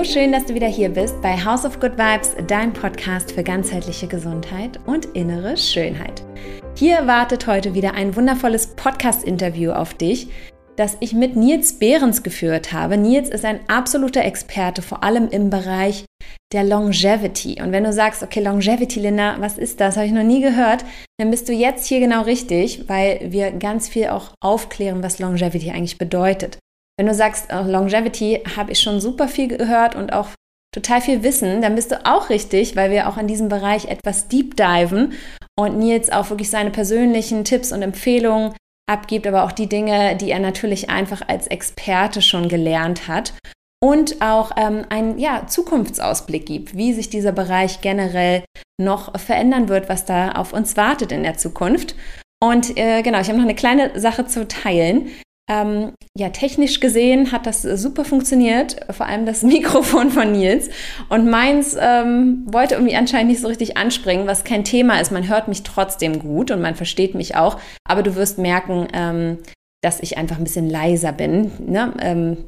schön, dass du wieder hier bist bei House of Good Vibes, dein Podcast für ganzheitliche Gesundheit und innere Schönheit. Hier wartet heute wieder ein wundervolles Podcast-Interview auf dich, das ich mit Nils Behrens geführt habe. Nils ist ein absoluter Experte, vor allem im Bereich der Longevity. Und wenn du sagst, okay, Longevity, Linda, was ist das? Habe ich noch nie gehört. Dann bist du jetzt hier genau richtig, weil wir ganz viel auch aufklären, was Longevity eigentlich bedeutet. Wenn du sagst, Longevity, habe ich schon super viel gehört und auch total viel Wissen, dann bist du auch richtig, weil wir auch in diesem Bereich etwas deep diven und Nils auch wirklich seine persönlichen Tipps und Empfehlungen abgibt, aber auch die Dinge, die er natürlich einfach als Experte schon gelernt hat und auch einen Zukunftsausblick gibt, wie sich dieser Bereich generell noch verändern wird, was da auf uns wartet in der Zukunft. Und ich habe noch eine kleine Sache zu teilen. Technisch gesehen hat das super funktioniert, vor allem das Mikrofon von Nils. Und meins wollte irgendwie anscheinend nicht so richtig anspringen, was kein Thema ist. Man hört mich trotzdem gut und man versteht mich auch. Aber du wirst merken, dass ich einfach ein bisschen leiser bin. Ne?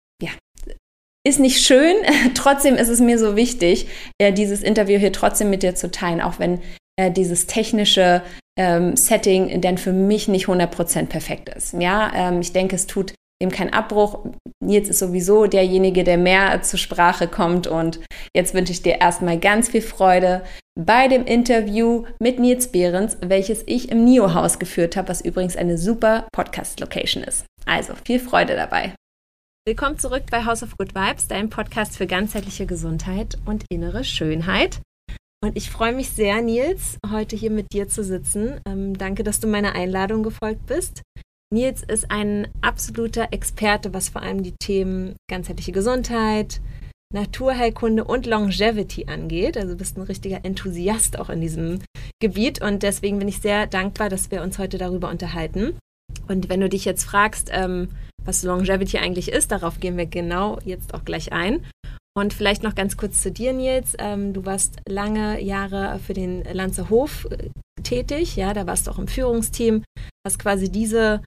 Ist nicht schön. Trotzdem ist es mir so wichtig, dieses Interview hier trotzdem mit dir zu teilen, auch wenn dieses technische Setting dann für mich nicht 100% perfekt ist. Ja, ich denke, es tut dem keinen Abbruch. Nils ist sowieso derjenige, der mehr zur Sprache kommt und jetzt wünsche ich dir erstmal ganz viel Freude bei dem Interview mit Nils Behrens, welches ich im NIO-Haus geführt habe, was übrigens eine super Podcast-Location ist. Also viel Freude dabei. Willkommen zurück bei House of Good Vibes, deinem Podcast für ganzheitliche Gesundheit und innere Schönheit. Und ich freue mich sehr, Nils, heute hier mit dir zu sitzen. Danke, dass du meiner Einladung gefolgt bist. Nils ist ein absoluter Experte, was vor allem die Themen ganzheitliche Gesundheit, Naturheilkunde und Longevity angeht. Also du bist ein richtiger Enthusiast auch in diesem Gebiet. Und deswegen bin ich sehr dankbar, dass wir uns heute darüber unterhalten. Und wenn du dich jetzt fragst, was Longevity eigentlich ist, darauf gehen wir genau jetzt auch gleich ein. Und vielleicht noch ganz kurz zu dir, Nils. Du warst lange Jahre für den Lanzer Hof tätig. Ja, da warst du auch im Führungsteam, hast quasi diese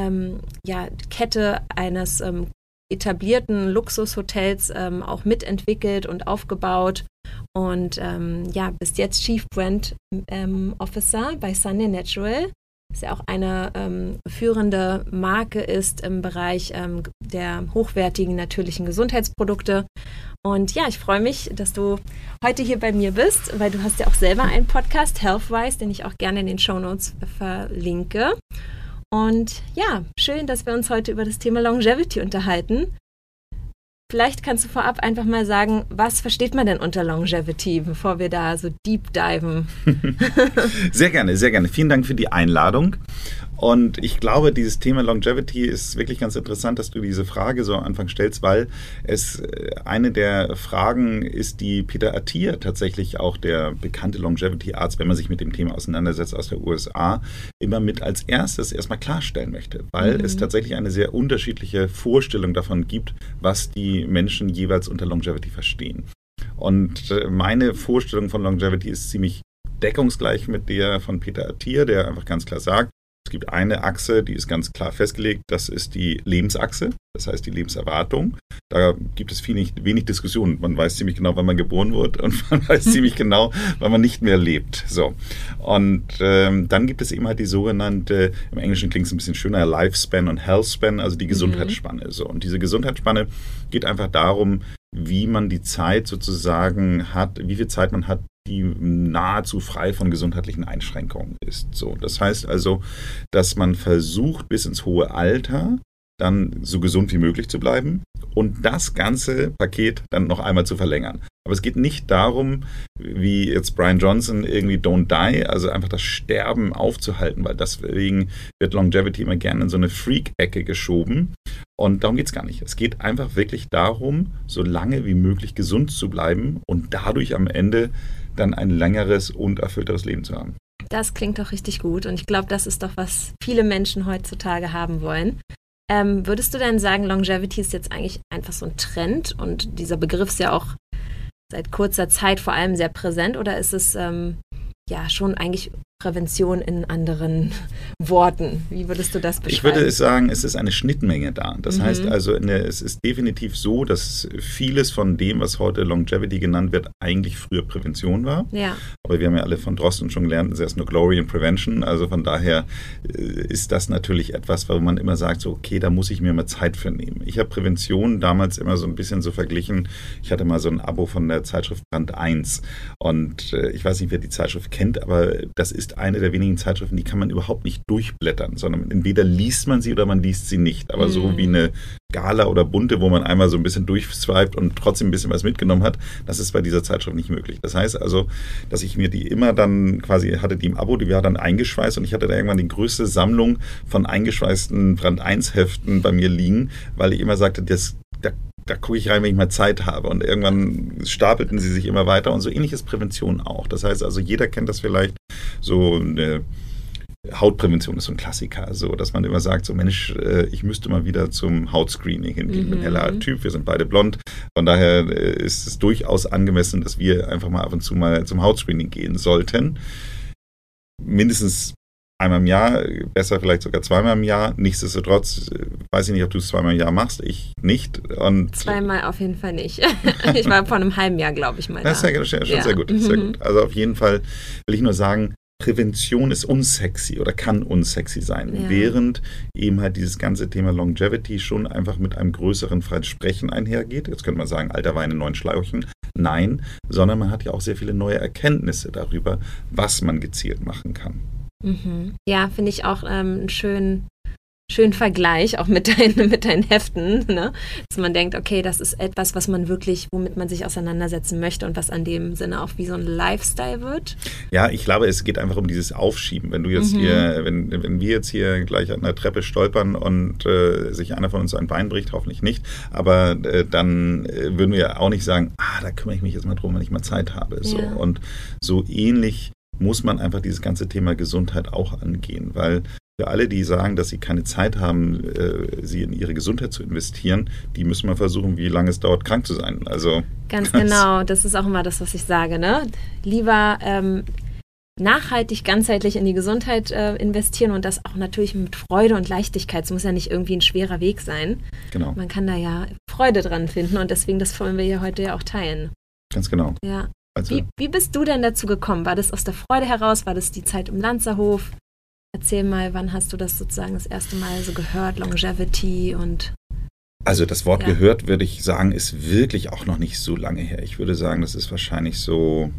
Kette eines etablierten Luxushotels auch mitentwickelt und aufgebaut. Und bist jetzt Chief Brand Officer bei Sunday Natural. Das ja auch eine führende Marke ist im Bereich der hochwertigen natürlichen Gesundheitsprodukte. Und ja, ich freue mich, dass du heute hier bei mir bist, weil du hast ja auch selber einen Podcast, Healthwise, den ich auch gerne in den Shownotes verlinke. Und ja, schön, dass wir uns heute über das Thema Longevity unterhalten. Vielleicht kannst du vorab einfach mal sagen, was versteht man denn unter Longevity, bevor wir da so deep diven? Sehr gerne, sehr gerne. Vielen Dank für die Einladung. Und ich glaube, dieses Thema Longevity ist wirklich ganz interessant, dass du diese Frage so am Anfang stellst, weil es eine der Fragen ist, die Peter Attia, tatsächlich auch der bekannte Longevity-Arzt, wenn man sich mit dem Thema auseinandersetzt aus der USA, immer mit als erstes erstmal klarstellen möchte, weil es tatsächlich eine sehr unterschiedliche Vorstellung davon gibt, was die Menschen jeweils unter Longevity verstehen. Und meine Vorstellung von Longevity ist ziemlich deckungsgleich mit der von Peter Attia, der einfach ganz klar sagt, es gibt eine Achse, die ist ganz klar festgelegt, das ist die Lebensachse, das heißt die Lebenserwartung. Da gibt es wenig Diskussion. Man weiß ziemlich genau, wann man geboren wird und man weiß ziemlich genau, wann man nicht mehr lebt. So. Und dann gibt es eben halt die sogenannte, im Englischen klingt es ein bisschen schöner, Lifespan und Healthspan, also die Gesundheitsspanne. So. Und diese Gesundheitsspanne geht einfach darum, wie man die Zeit sozusagen hat, wie viel Zeit man hat, die nahezu frei von gesundheitlichen Einschränkungen ist. So, das heißt also, dass man versucht, bis ins hohe Alter dann so gesund wie möglich zu bleiben und das ganze Paket dann noch einmal zu verlängern. Aber es geht nicht darum, wie jetzt Brian Johnson irgendwie Don't Die, also einfach das Sterben aufzuhalten, weil deswegen wird Longevity immer gerne in so eine Freak-Ecke geschoben. Und darum geht es gar nicht. Es geht einfach wirklich darum, so lange wie möglich gesund zu bleiben und dadurch am Ende dann ein längeres und erfüllteres Leben zu haben. Das klingt doch richtig gut und ich glaube, das ist doch, was viele Menschen heutzutage haben wollen. Würdest du denn sagen, Longevity ist jetzt eigentlich einfach so ein Trend und dieser Begriff ist ja auch seit kurzer Zeit vor allem sehr präsent oder ist es schon eigentlich Prävention in anderen Worten? Wie würdest du das beschreiben? Ich würde sagen, es ist eine Schnittmenge da. Das heißt also, es ist definitiv so, dass vieles von dem, was heute Longevity genannt wird, eigentlich früher Prävention war. Ja. Aber wir haben ja alle von Drosten schon gelernt, es ist erst nur Glory and Prevention. Also von daher ist das natürlich etwas, wo man immer sagt, so, okay, da muss ich mir mal Zeit für nehmen. Ich habe Prävention damals immer so ein bisschen so verglichen. Ich hatte mal so ein Abo von der Zeitschrift Brand 1. Und ich weiß nicht, wer die Zeitschrift kennt, aber das ist eine der wenigen Zeitschriften, die kann man überhaupt nicht durchblättern, sondern entweder liest man sie oder man liest sie nicht. Aber so wie eine Gala oder Bunte, wo man einmal so ein bisschen durchswiped und trotzdem ein bisschen was mitgenommen hat, das ist bei dieser Zeitschrift nicht möglich. Das heißt also, dass ich mir die immer dann quasi hatte, die im Abo, die war dann eingeschweißt und ich hatte da irgendwann die größte Sammlung von eingeschweißten Brand 1 Heften bei mir liegen, weil ich immer sagte, da gucke ich rein, wenn ich mal Zeit habe. Und irgendwann stapelten sie sich immer weiter. Und so ähnlich ist Prävention auch. Das heißt also, jeder kennt das vielleicht, so eine Hautprävention ist so ein Klassiker, so dass man immer sagt, so Mensch, ich müsste mal wieder zum Hautscreening hingehen. Ich bin ein heller Typ, wir sind beide blond. Von daher ist es durchaus angemessen, dass wir einfach mal ab und zu mal zum Hautscreening gehen sollten. Mindestens einmal im Jahr, besser vielleicht sogar zweimal im Jahr. Nichtsdestotrotz weiß ich nicht, ob du es zweimal im Jahr machst. Ich nicht. Und zweimal auf jeden Fall nicht. Ich war vor einem halben Jahr, glaube ich, mal da. Das ist schon sehr gut. Sehr gut. Also auf jeden Fall will ich nur sagen, Prävention ist unsexy oder kann unsexy sein, während eben halt dieses ganze Thema Longevity schon einfach mit einem größeren Versprechen einhergeht. Jetzt könnte man sagen, alter Wein in neuen Schläuchen. Nein, sondern man hat ja auch sehr viele neue Erkenntnisse darüber, was man gezielt machen kann. Ja, finde ich auch einen schönen Vergleich, auch mit deinen Heften, ne? Dass man denkt, okay, das ist etwas, was man wirklich, womit man sich auseinandersetzen möchte und was an dem Sinne auch wie so ein Lifestyle wird. Ja, ich glaube, es geht einfach um dieses Aufschieben. Wenn du jetzt hier, wenn wir jetzt hier gleich an der Treppe stolpern und sich einer von uns ein Bein bricht, hoffentlich nicht, aber dann würden wir ja auch nicht sagen, da kümmere ich mich jetzt mal drum, wenn ich mal Zeit habe. So. Ja. Und so ähnlich muss man einfach dieses ganze Thema Gesundheit auch angehen, weil für alle, die sagen, dass sie keine Zeit haben, sie in ihre Gesundheit zu investieren, die müssen mal versuchen, wie lange es dauert, krank zu sein. Also ganz genau, das ist auch immer das, was ich sage, ne? Lieber nachhaltig, ganzheitlich in die Gesundheit investieren und das auch natürlich mit Freude und Leichtigkeit. Es muss ja nicht irgendwie ein schwerer Weg sein. Genau. Man kann da ja Freude dran finden und deswegen, das wollen wir hier heute ja auch teilen. Ganz genau. Ja. Also, wie bist du denn dazu gekommen? War das aus der Freude heraus? War das die Zeit im Lanzerhof? Erzähl mal, wann hast du das sozusagen das erste Mal so gehört, Longevity und... Also das Wort gehört, würde ich sagen, ist wirklich auch noch nicht so lange her. Ich würde sagen, das ist wahrscheinlich so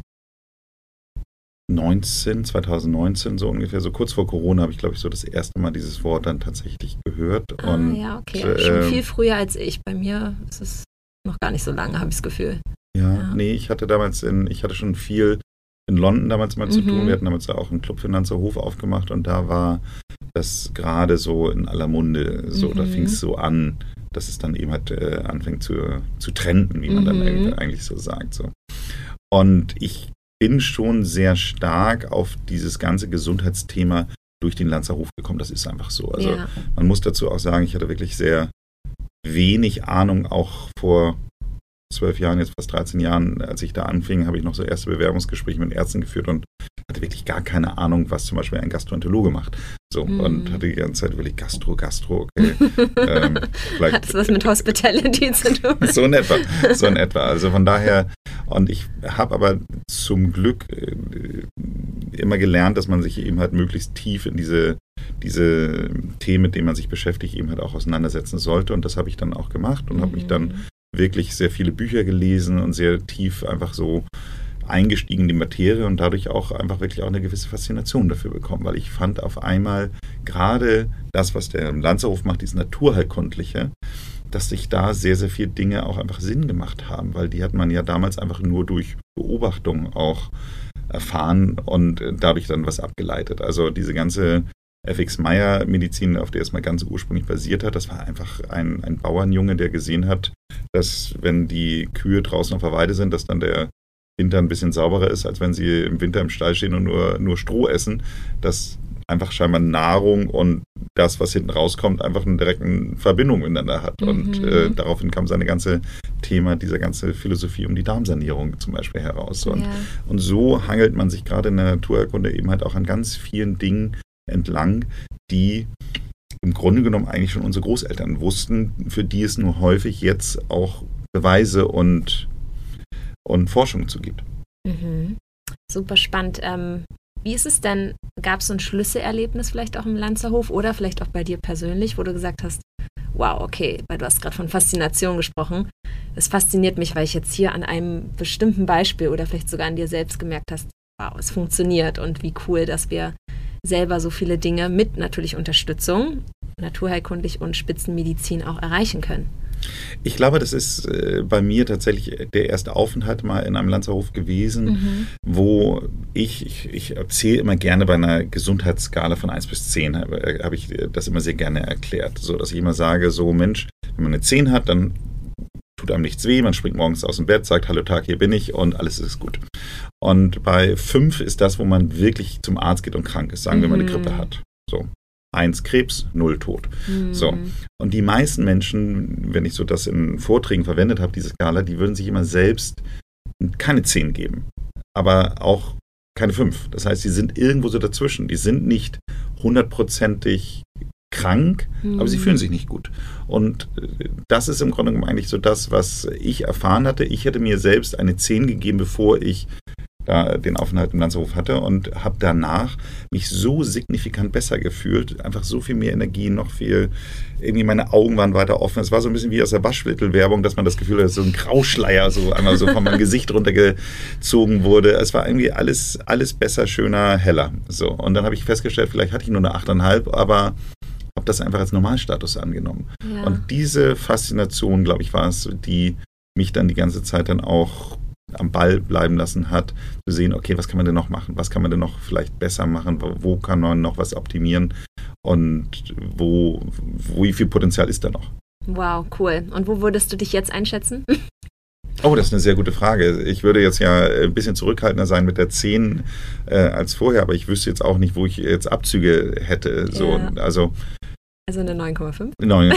2019, so ungefähr, so kurz vor Corona habe ich, glaube ich, so das erste Mal dieses Wort dann tatsächlich gehört. Und, ja, okay. Schon viel früher als ich. Bei mir ist es noch gar nicht so lange, habe ich das Gefühl. Ja, nee, ich hatte schon viel in London damals mal zu tun. Wir hatten damals auch einen Club für Lanzerhof aufgemacht und da war das gerade so in aller Munde. So, da fing es so an, dass es dann eben halt anfängt zu trenden, wie man dann eigentlich so sagt. So. Und ich bin schon sehr stark auf dieses ganze Gesundheitsthema durch den Lanzerhof gekommen. Das ist einfach so. Also man muss dazu auch sagen, ich hatte wirklich sehr wenig Ahnung, auch vor 12 Jahren, jetzt fast 13 Jahren, als ich da anfing, habe ich noch so erste Bewerbungsgespräche mit Ärzten geführt und hatte wirklich gar keine Ahnung, was zum Beispiel ein Gastroenterologe macht. So, und hatte die ganze Zeit wirklich Gastro, okay. Hat das was mit Hospitality zu tun? So in etwa. Also von daher, und ich habe aber zum Glück immer gelernt, dass man sich eben halt möglichst tief in diese Themen, mit denen man sich beschäftigt, eben halt auch auseinandersetzen sollte. Und das habe ich dann auch gemacht und habe mich dann wirklich sehr viele Bücher gelesen und sehr tief einfach so eingestiegen in die Materie und dadurch auch einfach wirklich auch eine gewisse Faszination dafür bekommen, weil ich fand auf einmal gerade das, was der Lanzerhof macht, dieses Naturheilkundliche, dass sich da sehr, sehr viele Dinge auch einfach Sinn gemacht haben, weil die hat man ja damals einfach nur durch Beobachtung auch erfahren und dadurch dann was abgeleitet. Also diese ganze FX-Meyer-Medizin, auf der es mal ganz ursprünglich basiert hat, das war einfach ein Bauernjunge, der gesehen hat, dass wenn die Kühe draußen auf der Weide sind, dass dann der Winter ein bisschen sauberer ist, als wenn sie im Winter im Stall stehen und nur Stroh essen, dass einfach scheinbar Nahrung und das, was hinten rauskommt, einfach eine direkte Verbindung miteinander hat. Und daraufhin kam seine ganze Thema, diese ganze Philosophie um die Darmsanierung zum Beispiel heraus. Und so hangelt man sich gerade in der Naturerkunde eben halt auch an ganz vielen Dingen entlang, die im Grunde genommen eigentlich schon unsere Großeltern wussten, für die es nur häufig jetzt auch Beweise und Forschung zu gibt. Super spannend. Wie ist es denn, gab es so ein Schlüsselerlebnis vielleicht auch im Lanzerhof oder vielleicht auch bei dir persönlich, wo du gesagt hast, wow, okay, weil du hast gerade von Faszination gesprochen. Es fasziniert mich, weil ich jetzt hier an einem bestimmten Beispiel oder vielleicht sogar an dir selbst gemerkt hast, wow, es funktioniert und wie cool, dass wir selber so viele Dinge mit natürlich Unterstützung, naturheilkundlich und Spitzenmedizin auch erreichen können. Ich glaube, das ist bei mir tatsächlich der erste Aufenthalt mal in einem Lanzerhof gewesen, wo ich erzähle immer gerne bei einer Gesundheitsskala von 1 bis 10, habe ich das immer sehr gerne erklärt, so dass ich immer sage, so Mensch, wenn man eine 10 hat, dann tut einem nichts weh, man springt morgens aus dem Bett, sagt, hallo Tag, hier bin ich und alles ist gut. Und bei 5 ist das, wo man wirklich zum Arzt geht und krank ist, sagen wir mal, eine Grippe hat. So. 1 Krebs, 0 Tod. So. Und die meisten Menschen, wenn ich so das in Vorträgen verwendet habe, diese Skala, die würden sich immer selbst keine 10 geben, aber auch keine 5. Das heißt, sie sind irgendwo so dazwischen. Die sind nicht 100%ig krank, aber sie fühlen sich nicht gut. Und das ist im Grunde genommen eigentlich so das, was ich erfahren hatte. Ich hätte mir selbst eine 10 gegeben, bevor ich da den Aufenthalt im Lanzerhof hatte und habe danach mich so signifikant besser gefühlt, einfach so viel mehr Energie, noch viel, irgendwie meine Augen waren weiter offen. Es war so ein bisschen wie aus der Waschmittelwerbung, dass man das Gefühl hat, so ein Grauschleier so einmal so von meinem Gesicht runtergezogen wurde. Es war irgendwie alles besser, schöner, heller. So. Und dann habe ich festgestellt, vielleicht hatte ich nur eine 8,5, aber habe das einfach als Normalstatus angenommen. Ja. Und diese Faszination, glaube ich, war es, die mich dann die ganze Zeit dann auch am Ball bleiben lassen hat, zu sehen, okay, was kann man denn noch machen? Was kann man denn noch vielleicht besser machen? Wo kann man noch was optimieren? Und wie viel Potenzial ist da noch? Wow, cool. Und wo würdest du dich jetzt einschätzen? Oh, das ist eine sehr gute Frage. Ich würde jetzt ja ein bisschen zurückhaltender sein mit der 10 als vorher, aber ich wüsste jetzt auch nicht, wo ich jetzt Abzüge hätte. So, ja. Also eine 9,5?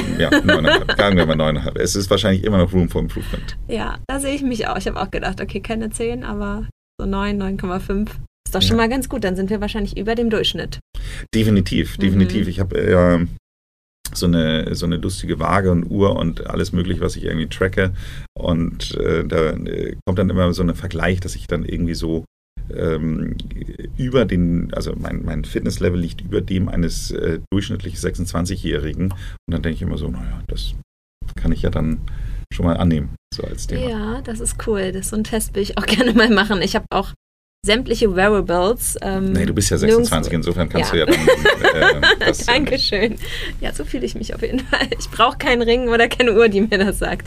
9,5. Sagen wir mal 9,5. Es ist wahrscheinlich immer noch Room for Improvement. Ja, da sehe ich mich auch. Ich habe auch gedacht, okay, keine 10, aber so 9,5 ist doch schon mal ganz gut. Dann sind wir wahrscheinlich über dem Durchschnitt. Definitiv. Ich habe so eine lustige Waage und Uhr und alles mögliche, was ich irgendwie tracke. Und da kommt dann immer so ein Vergleich, dass ich dann irgendwie so über also mein Fitnesslevel liegt über dem eines durchschnittlich 26-Jährigen. Und dann denke ich immer so, naja, das kann ich ja dann schon mal annehmen, so als Thema. Ja, das ist cool. So einen Test will ich auch gerne mal machen. Ich habe auch sämtliche Wearables. Nee, du bist ja 26, insofern kannst du ja dann das Dankeschön. Ja, so fühle ich mich auf jeden Fall. Ich brauche keinen Ring oder keine Uhr, die mir das sagt.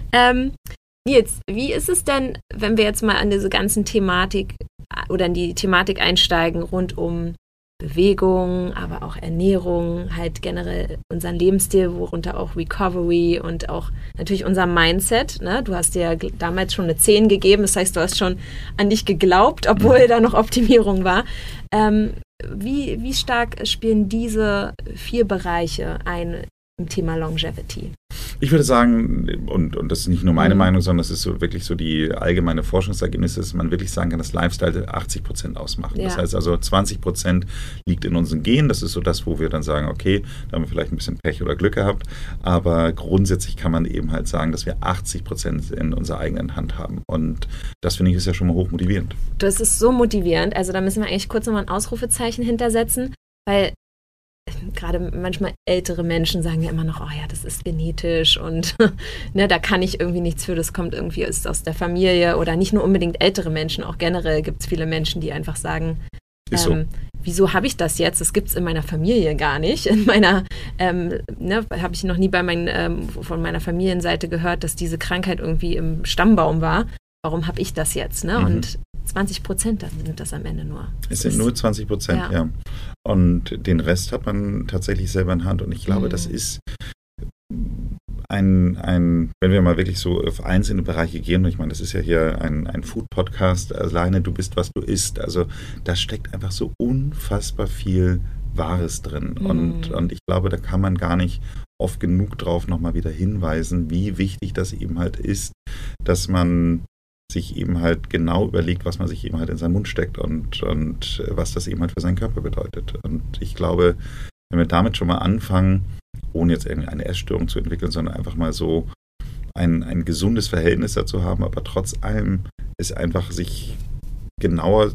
Nils, wie ist es denn, wenn wir jetzt mal an diese ganzen Thematik oder in die Thematik einsteigen rund um Bewegung, aber auch Ernährung, halt generell unseren Lebensstil, worunter auch Recovery und auch natürlich unser Mindset. Ne? Du hast dir ja damals schon eine 10 gegeben, das heißt, du hast schon an dich geglaubt, obwohl da noch Optimierung war. Wie stark spielen diese 4 Bereiche ein im Thema Longevity? Ich würde sagen, und das ist nicht nur meine Meinung, sondern das ist so wirklich so die allgemeine Forschungsergebnisse, dass man wirklich sagen kann, dass Lifestyle 80% ausmacht. Ja. Das heißt also 20% liegt in unseren Genen. Das ist so das, wo wir dann sagen, okay, da haben wir vielleicht ein bisschen Pech oder Glück gehabt. Aber grundsätzlich kann man eben halt sagen, dass wir 80% in unserer eigenen Hand haben. Und das finde ich ist ja schon mal hochmotivierend. Das ist so motivierend. Also da müssen wir eigentlich kurz nochmal ein Ausrufezeichen hintersetzen, weil gerade manchmal ältere Menschen sagen ja immer noch, oh ja, das ist genetisch und ne, da kann ich irgendwie nichts für, das kommt irgendwie ist aus der Familie oder nicht nur unbedingt ältere Menschen, auch generell gibt es viele Menschen, die einfach sagen, wieso habe ich das jetzt? Das gibt es in meiner Familie gar nicht. In meiner, habe ich noch nie von meiner Familienseite gehört, dass diese Krankheit irgendwie im Stammbaum war. Warum habe ich das jetzt? Ne? Und 20% dann sind das am Ende nur. Es sind nur 20%, ja. Und den Rest hat man tatsächlich selber in Hand. Und ich glaube, das ist wenn wir mal wirklich so auf einzelne Bereiche gehen, und ich meine, das ist ja hier ein Food-Podcast, alleine du bist, was du isst. Also da steckt einfach so unfassbar viel Wahres drin. Und ich glaube, da kann man gar nicht oft genug drauf nochmal wieder hinweisen, wie wichtig das eben halt ist, dass man sich eben halt genau überlegt, was man sich eben halt in seinen Mund steckt und was das eben halt für seinen Körper bedeutet. Und ich glaube, wenn wir damit schon mal anfangen, ohne jetzt irgendeine Essstörung zu entwickeln, sondern einfach mal so ein gesundes Verhältnis dazu haben, aber trotz allem ist einfach sich genauer,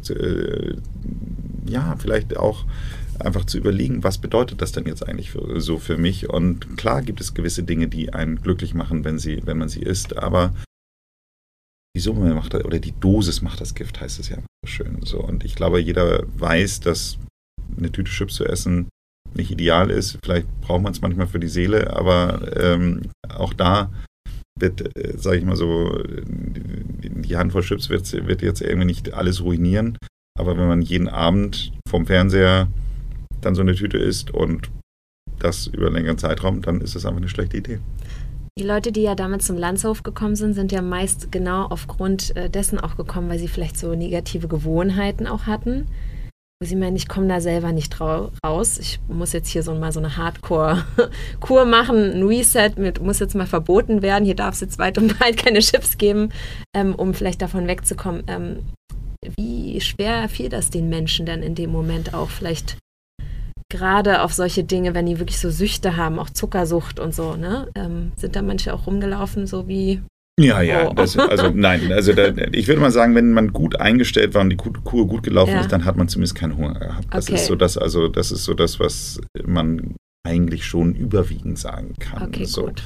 vielleicht auch einfach zu überlegen, was bedeutet das denn jetzt eigentlich so für mich? Und klar gibt es gewisse Dinge, die einen glücklich machen, wenn man sie isst, aber die Summe macht das, oder die Dosis macht das Gift, heißt es ja so schön. So. Und ich glaube, jeder weiß, dass eine Tüte Chips zu essen nicht ideal ist. Vielleicht braucht man es manchmal für die Seele, aber auch da wird, sage ich mal so, die Handvoll Chips wird jetzt irgendwie nicht alles ruinieren. Aber wenn man jeden Abend vom Fernseher dann so eine Tüte isst und das über einen längeren Zeitraum, dann ist das einfach eine schlechte Idee. Die Leute, die ja damit zum Landshof gekommen sind ja meist genau aufgrund dessen auch gekommen, weil sie vielleicht so negative Gewohnheiten auch hatten. Wo sie meinen, ich komme da selber nicht raus. Ich muss jetzt hier mal so eine Hardcore-Kur machen. Ein Reset muss jetzt mal verboten werden. Hier darf es jetzt weit und breit keine Chips geben, um vielleicht davon wegzukommen. Wie schwer fiel das den Menschen denn in dem Moment auch vielleicht gerade auf solche Dinge, wenn die wirklich so Süchte haben, auch Zuckersucht und so, ne? Sind da manche auch rumgelaufen, so wie... Ja, ich würde mal sagen, wenn man gut eingestellt war und die Kur gut gelaufen ist, dann hat man zumindest keinen Hunger gehabt. Das ist so das, was man eigentlich schon überwiegend sagen kann. Okay, so. Gut.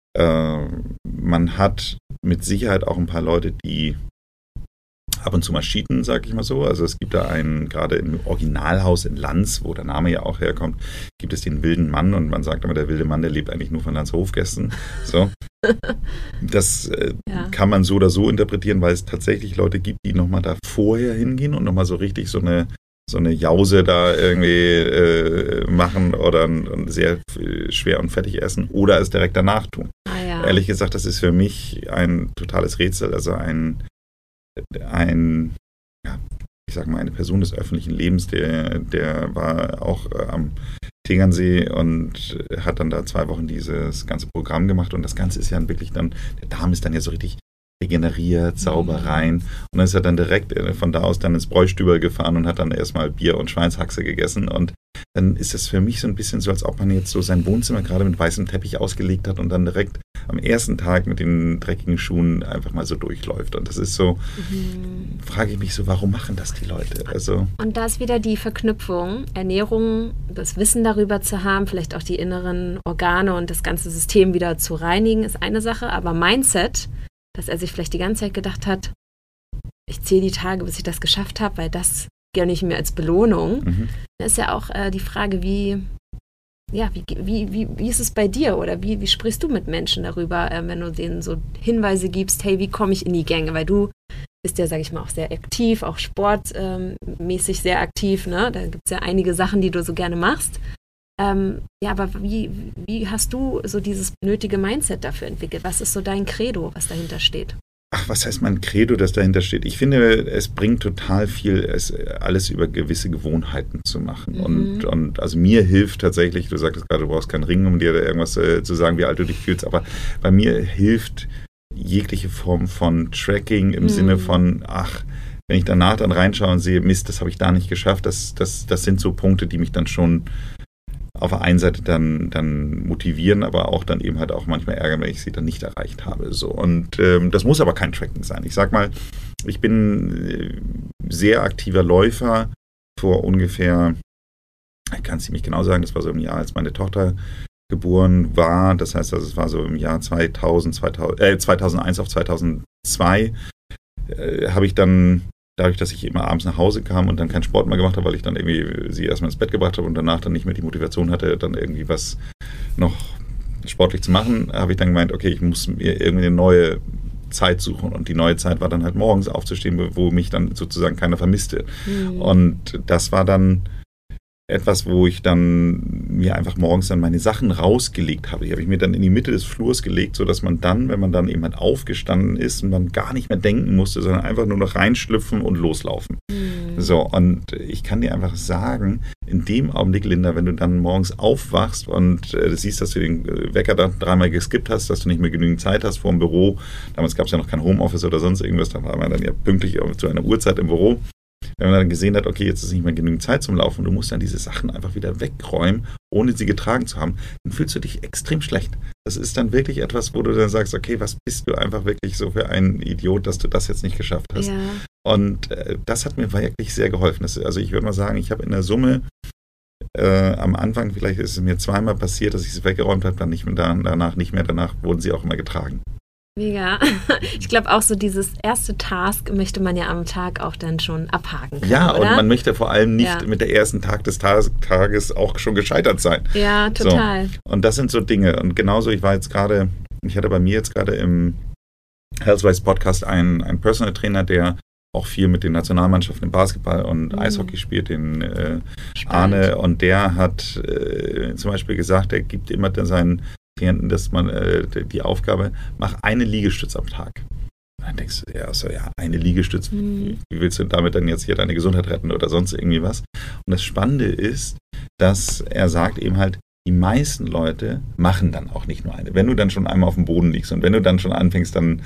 Man hat mit Sicherheit auch ein paar Leute, die ab und zu mal cheaten, sag ich mal so. Also es gibt da gerade im Originalhaus in Lanz, wo der Name ja auch herkommt, gibt es den wilden Mann und man sagt immer, der wilde Mann, der lebt eigentlich nur von Landshofgästen. So. Das kann man so oder so interpretieren, weil es tatsächlich Leute gibt, die nochmal da vorher hingehen und nochmal so richtig so eine Jause da irgendwie machen oder sehr schwer und fettig essen oder es direkt danach tun. Ehrlich gesagt, das ist für mich ein totales Rätsel, also eine Person des öffentlichen Lebens, der war auch am Tegernsee und hat dann da 2 Wochen dieses ganze Programm gemacht und das Ganze ist ja wirklich dann, der Darm ist dann ja so richtig regeneriert, sauber rein und dann ist er dann direkt von da aus dann ins Bräustüberl gefahren und hat dann erstmal Bier und Schweinshaxe gegessen und dann ist das für mich so ein bisschen so, als ob man jetzt so sein Wohnzimmer gerade mit weißem Teppich ausgelegt hat und dann direkt am ersten Tag mit den dreckigen Schuhen einfach mal so durchläuft. Und das ist so, frage ich mich so, warum machen das die Leute? Also, und da ist wieder die Verknüpfung, Ernährung, das Wissen darüber zu haben, vielleicht auch die inneren Organe und das ganze System wieder zu reinigen, ist eine Sache, aber Mindset, dass er sich vielleicht die ganze Zeit gedacht hat, ich zähle die Tage, bis ich das geschafft habe, weil das gerne ich mir als Belohnung. Da ist ja auch die Frage, wie ist es bei dir oder wie sprichst du mit Menschen darüber, wenn du denen so Hinweise gibst, hey, wie komme ich in die Gänge? Weil du bist ja, sage ich mal, auch sehr aktiv, auch sportmäßig sehr aktiv, ne? Da gibt es ja einige Sachen, die du so gerne machst. Aber wie hast du so dieses nötige Mindset dafür entwickelt? Was ist so dein Credo, was dahinter steht? Ach, was heißt mein Credo, das dahinter steht? Ich finde, es bringt total viel, alles über gewisse Gewohnheiten zu machen. Und also mir hilft tatsächlich, du sagtest gerade, du brauchst keinen Ring, um dir irgendwas zu sagen, wie alt du dich fühlst, aber bei mir hilft jegliche Form von Tracking im Sinne von, wenn ich danach dann reinschaue und sehe, Mist, das habe ich da nicht geschafft, das sind so Punkte, die mich dann schon auf der einen Seite dann motivieren, aber auch dann eben halt auch manchmal ärgern, wenn ich sie dann nicht erreicht habe. So. Und das muss aber kein Tracking sein. Ich sag mal, ich bin sehr aktiver Läufer. Vor ungefähr, ich kann es ziemlich genau sagen, das war so im Jahr, als meine Tochter geboren war. Das heißt, es war so im Jahr 2001 auf 2002, habe ich dann, dadurch, dass ich immer abends nach Hause kam und dann keinen Sport mehr gemacht habe, weil ich dann irgendwie sie erstmal ins Bett gebracht habe und danach dann nicht mehr die Motivation hatte, dann irgendwie was noch sportlich zu machen, habe ich dann gemeint, okay, ich muss mir irgendwie eine neue Zeit suchen. Und die neue Zeit war dann halt morgens aufzustehen, wo mich dann sozusagen keiner vermisste. Und das war dann etwas, wo ich dann mir einfach morgens dann meine Sachen rausgelegt habe. Die habe ich mir dann in die Mitte des Flurs gelegt, sodass man dann, wenn man dann eben halt aufgestanden ist und man gar nicht mehr denken musste, sondern einfach nur noch reinschlüpfen und loslaufen. So, und ich kann dir einfach sagen, in dem Augenblick, Linda, wenn du dann morgens aufwachst und siehst, dass du den Wecker dann 3-mal geskippt hast, dass du nicht mehr genügend Zeit hast vor dem Büro. Damals gab es ja noch kein Homeoffice oder sonst irgendwas, da war man dann ja pünktlich zu einer Uhrzeit im Büro. Wenn man dann gesehen hat, okay, jetzt ist nicht mehr genügend Zeit zum Laufen, du musst dann diese Sachen einfach wieder wegräumen, ohne sie getragen zu haben, dann fühlst du dich extrem schlecht. Das ist dann wirklich etwas, wo du dann sagst, okay, was bist du einfach wirklich so für ein Idiot, dass du das jetzt nicht geschafft hast. Ja. Und das hat mir wirklich sehr geholfen. Also ich würde mal sagen, ich habe in der Summe am Anfang, vielleicht ist es mir 2-mal passiert, dass ich sie weggeräumt habe, dann nicht mehr, danach nicht mehr, danach wurden sie auch immer getragen. Mega. Ich glaube auch so dieses erste Task möchte man ja am Tag auch dann schon abhaken können, ja, oder? Und man möchte vor allem nicht mit der ersten Tag des Tages auch schon gescheitert sein. Ja, total. So. Und das sind so Dinge. Und genauso, ich hatte bei mir jetzt gerade im Healthwise Podcast einen Personal Trainer, der auch viel mit den Nationalmannschaften im Basketball und Eishockey spielt, den Arne. Und der hat zum Beispiel gesagt, er gibt immer seinen Klienten, dass man die Aufgabe, mach eine Liegestütz am Tag. Und dann denkst du, eine Liegestütz, wie willst du damit dann jetzt hier deine Gesundheit retten oder sonst irgendwie was? Und das Spannende ist, dass er sagt eben halt, die meisten Leute machen dann auch nicht nur eine. Wenn du dann schon einmal auf dem Boden liegst und wenn du dann schon anfängst, dann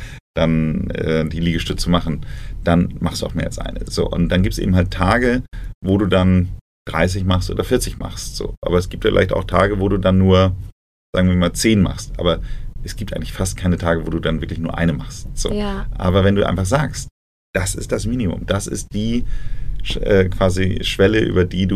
die Liegestütz zu machen, dann machst du auch mehr als eine. So, und dann gibt es eben halt Tage, wo du dann 30 machst oder 40 machst. So. Aber es gibt vielleicht auch Tage, wo du dann nur, sagen wir mal, 10 machst. Aber es gibt eigentlich fast keine Tage, wo du dann wirklich nur eine machst. So. Ja. Aber wenn du einfach sagst, das ist das Minimum, das ist die quasi Schwelle, unter die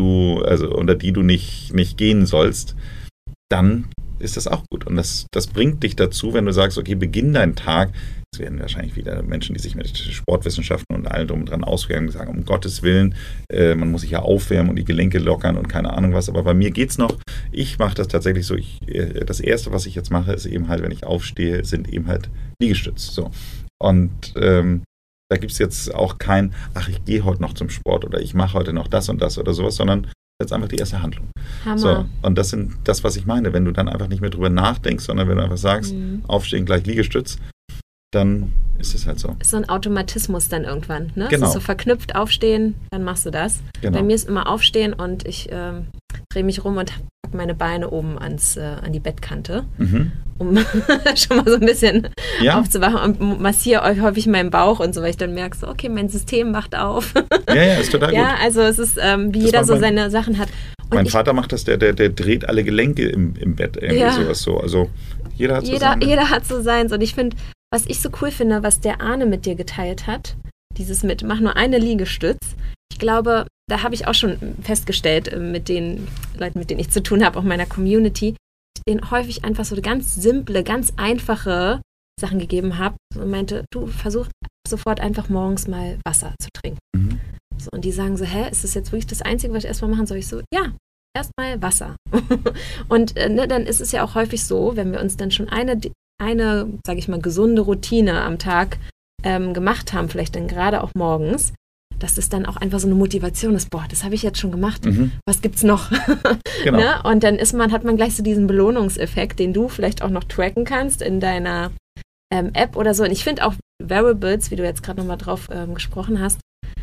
du nicht gehen sollst, dann ist das auch gut. Und das bringt dich dazu, wenn du sagst, okay, beginn deinen Tag. Es werden wahrscheinlich wieder Menschen, die sich mit Sportwissenschaften und allem drum und dran auskennen, sagen, um Gottes Willen, man muss sich ja aufwärmen und die Gelenke lockern und keine Ahnung was. Aber bei mir geht's noch. Ich mache das tatsächlich so. Das Erste, was ich jetzt mache, ist eben halt, wenn ich aufstehe, sind eben halt Liegestütz. So. Und da gibt es jetzt auch kein, ich gehe heute noch zum Sport oder ich mache heute noch das und das oder sowas, sondern jetzt einfach die erste Handlung. Hammer. So, und das sind das, was ich meine. Wenn du dann einfach nicht mehr drüber nachdenkst, sondern wenn du einfach sagst, aufstehen gleich Liegestütz, dann ist es halt so. Ist so ein Automatismus dann irgendwann, ne? Genau. Es ist so verknüpft, aufstehen, dann machst du das. Genau. Bei mir ist immer aufstehen und ich drehe mich rum und packe meine Beine oben an die Bettkante, um schon mal so ein bisschen aufzuwachen und massiere häufig meinen Bauch und so, weil ich dann merke, so, okay, mein System wacht auf. Ja, ist total gut. Ja, also es ist, wie das jeder so seine Sachen hat. Und mein Vater macht das, der dreht alle Gelenke im Bett, irgendwie sowas so. Also jeder hat so seins. Jeder hat so seins. Und ich finde, was ich so cool finde, was der Arne mit dir geteilt hat, dieses mach nur eine Liegestütz. Ich glaube, da habe ich auch schon festgestellt mit den Leuten, mit denen ich zu tun habe, auch meiner Community, ich denen häufig einfach so ganz simple, ganz einfache Sachen gegeben habe und meinte, du versuch sofort einfach morgens mal Wasser zu trinken. So, und die sagen so, ist das jetzt wirklich das Einzige, was ich erstmal machen soll? Ich so, ja, erstmal Wasser. Und dann ist es ja auch häufig so, wenn wir uns dann schon eine, sage ich mal, gesunde Routine am Tag gemacht haben, vielleicht dann gerade auch morgens, dass es dann auch einfach so eine Motivation ist, das habe ich jetzt schon gemacht, was gibt's noch? Genau. Ne? Und dann hat man gleich so diesen Belohnungseffekt, den du vielleicht auch noch tracken kannst in deiner App oder so. Und ich finde auch Wearables, wie du jetzt gerade nochmal drauf gesprochen hast,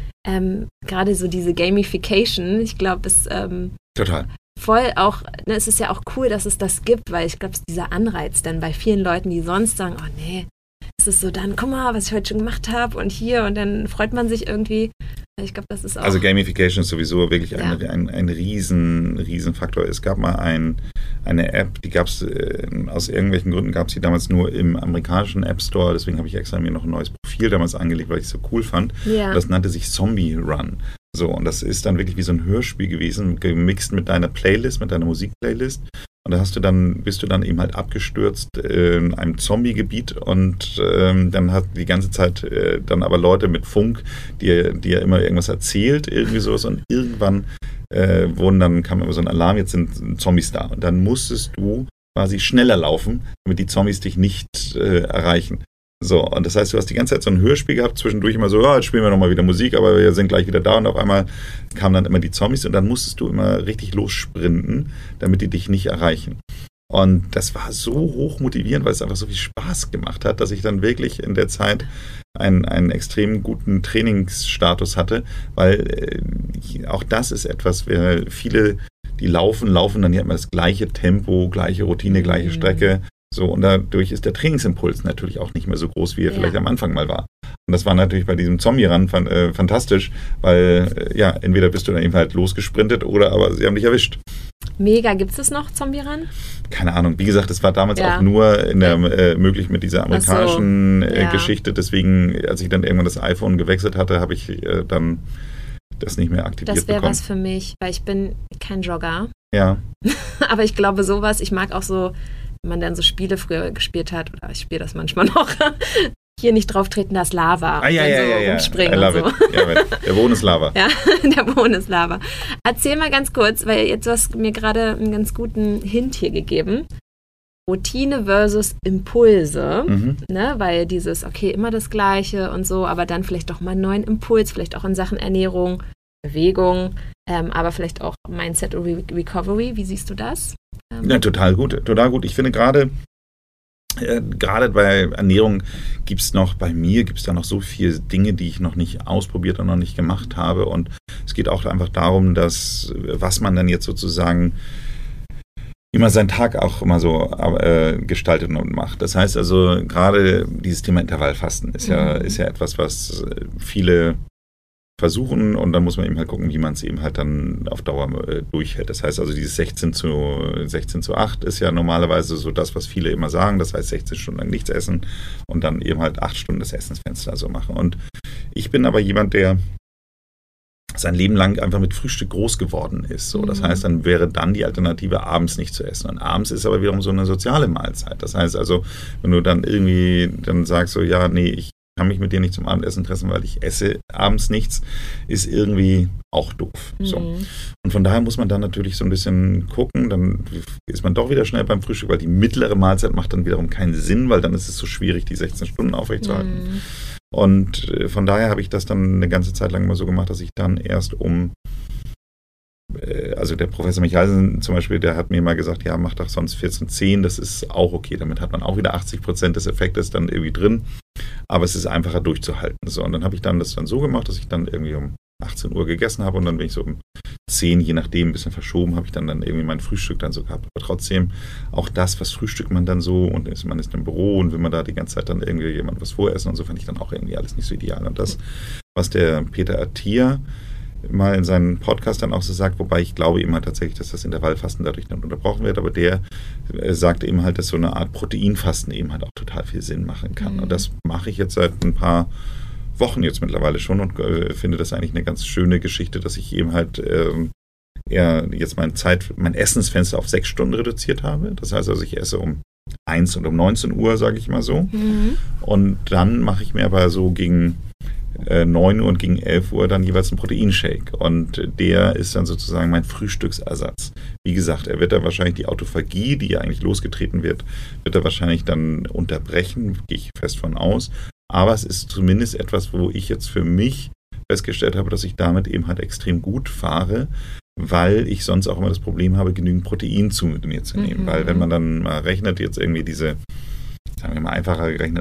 gerade so diese Gamification, ich glaube, ist total. Voll auch, es ist ja auch cool, dass es das gibt, weil ich glaube, es ist dieser Anreiz dann bei vielen Leuten, die sonst sagen, oh nee, es ist so dann, guck mal, was ich heute schon gemacht habe und hier und dann freut man sich irgendwie. Ich glaube, das ist auch... Also Gamification ist sowieso wirklich ein riesen Faktor. Es gab mal eine App, die gab es, aus irgendwelchen Gründen gab es die damals nur im amerikanischen App Store, deswegen habe ich extra mir noch ein neues Profil damals angelegt, weil ich es so cool fand. Ja. Das nannte sich Zombie Run. So, und das ist dann wirklich wie so ein Hörspiel gewesen, gemixt mit deiner Playlist, mit deiner Musikplaylist. Und da bist du dann eben halt abgestürzt in einem Zombie-Gebiet und dann hat die ganze Zeit dann aber Leute mit Funk, die ja immer irgendwas erzählt, irgendwie sowas. Und irgendwann kam immer so ein Alarm, jetzt sind Zombies da. Und dann musstest du quasi schneller laufen, damit die Zombies dich nicht erreichen. So, und das heißt, du hast die ganze Zeit so ein Hörspiel gehabt, zwischendurch immer so, ja, jetzt spielen wir nochmal wieder Musik, aber wir sind gleich wieder da und auf einmal kamen dann immer die Zombies und dann musstest du immer richtig lossprinten, damit die dich nicht erreichen. Und das war so hoch motivierend, weil es einfach so viel Spaß gemacht hat, dass ich dann wirklich in der Zeit einen extrem guten Trainingsstatus hatte, weil auch das ist etwas, viele, die laufen dann hier immer das gleiche Tempo, gleiche Routine, gleiche Strecke. So, und dadurch ist der Trainingsimpuls natürlich auch nicht mehr so groß, wie er vielleicht am Anfang mal war. Und das war natürlich bei diesem Zombie-Run fantastisch, weil entweder bist du dann eben halt losgesprintet oder aber sie haben dich erwischt. Mega, gibt es das noch, Zombie-Run? Keine Ahnung, wie gesagt, das war damals auch nur in der möglich mit dieser amerikanischen Geschichte, deswegen, als ich dann irgendwann das iPhone gewechselt hatte, habe ich dann das nicht mehr aktiviert bekommen. Das wäre was für mich, weil ich bin kein Jogger. Ja. Aber ich glaube sowas, ich mag auch so, wenn man dann so Spiele früher gespielt hat, oder ich spiele das manchmal noch, hier nicht drauf treten, das Lava. Rumspringen und so. Der Boden ist Lava. Ja, der Boden ist Lava. Erzähl mal ganz kurz, weil jetzt hast du mir gerade einen ganz guten Hint hier gegeben. Routine versus Impulse, ne? Weil dieses, okay, immer das Gleiche und so, aber dann vielleicht doch mal einen neuen Impuls, vielleicht auch in Sachen Ernährung, Bewegung, aber vielleicht auch Mindset und Recovery. Wie siehst du das? Ja, total gut. Ich finde gerade bei Ernährung gibt es da noch so viele Dinge, die ich noch nicht ausprobiert und noch nicht gemacht habe. Und es geht auch einfach darum, was man dann jetzt sozusagen immer seinen Tag auch immer so gestaltet und macht. Das heißt also, gerade dieses Thema Intervallfasten ist ja etwas, was viele versuchen und dann muss man eben halt gucken, wie man es eben halt dann auf Dauer durchhält. Das heißt also, dieses 16:8 ist ja normalerweise so das, was viele immer sagen. Das heißt, 16 Stunden lang nichts essen und dann eben halt 8 Stunden das Essensfenster so machen. Und ich bin aber jemand, der sein Leben lang einfach mit Frühstück groß geworden ist. So. Das heißt, dann wäre dann die Alternative, abends nicht zu essen. Und abends ist aber wiederum so eine soziale Mahlzeit. Das heißt also, wenn du dann irgendwie dann sagst so, ja, nee, ich kann mich mit dir nicht zum Abendessen treffen, weil ich esse abends nichts, ist irgendwie auch doof. So. Und von daher muss man dann natürlich so ein bisschen gucken, dann ist man doch wieder schnell beim Frühstück, weil die mittlere Mahlzeit macht dann wiederum keinen Sinn, weil dann ist es so schwierig, die 16 Stunden aufrechtzuerhalten. Und von daher habe ich das dann eine ganze Zeit lang mal so gemacht, dass ich dann erst also der Professor Michalsen zum Beispiel, der hat mir mal gesagt, ja, mach doch sonst 14:10, das ist auch okay. Damit hat man auch wieder 80% des Effektes dann irgendwie drin. Aber es ist einfacher durchzuhalten. So, und dann habe ich das dann so gemacht, dass ich dann irgendwie um 18 Uhr gegessen habe und dann bin ich so um 10, je nachdem, ein bisschen verschoben, habe ich dann irgendwie mein Frühstück dann so gehabt. Aber trotzdem, auch das, was frühstückt man dann so und man ist im Büro und will man da die ganze Zeit dann irgendwie jemand was voressen und so, fand ich dann auch irgendwie alles nicht so ideal. Und das, was der Peter Attia mal in seinem Podcast dann auch so sagt, wobei ich glaube eben halt tatsächlich, dass das Intervallfasten dadurch dann unterbrochen wird, aber der sagt eben halt, dass so eine Art Proteinfasten eben halt auch total viel Sinn machen kann. Und das mache ich jetzt seit ein paar Wochen jetzt mittlerweile schon und finde das eigentlich eine ganz schöne Geschichte, dass ich eben halt eher jetzt mein Essensfenster auf 6 Stunden reduziert habe. Das heißt also, ich esse um 1 und um 19 Uhr, sage ich mal so. Und dann mache ich mir aber so gegen 9 Uhr und gegen 11 Uhr dann jeweils einen Proteinshake. Und der ist dann sozusagen mein Frühstücksersatz. Wie gesagt, er wird da wahrscheinlich die Autophagie, die ja eigentlich losgetreten wird er wahrscheinlich dann unterbrechen, gehe ich fest von aus. Aber es ist zumindest etwas, wo ich jetzt für mich festgestellt habe, dass ich damit eben halt extrem gut fahre, weil ich sonst auch immer das Problem habe, genügend Protein zu mir zu nehmen. Weil wenn man dann mal rechnet, jetzt irgendwie diese, sagen wir mal einfacher gerechnet,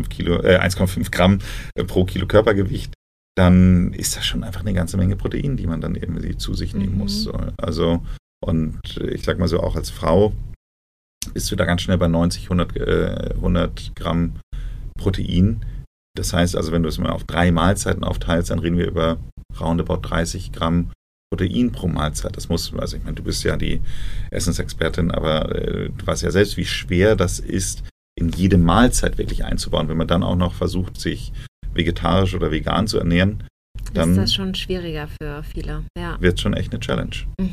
1,5 Gramm pro Kilo Körpergewicht, dann ist das schon einfach eine ganze Menge Protein, die man dann irgendwie zu sich nehmen muss. Also, und ich sag mal so, auch als Frau bist du da ganz schnell bei 90, 100 Gramm Protein. Das heißt also, wenn du es mal auf 3 Mahlzeiten aufteilst, dann reden wir über roundabout 30 Gramm Protein pro Mahlzeit. Das muss, also ich meine, du bist ja die Essensexpertin, aber du weißt ja selbst, wie schwer das ist, in jede Mahlzeit wirklich einzubauen. Wenn man dann auch noch versucht, sich vegetarisch oder vegan zu ernähren, dann ist das schon schwieriger für viele. Ja. Wird schon echt eine Challenge.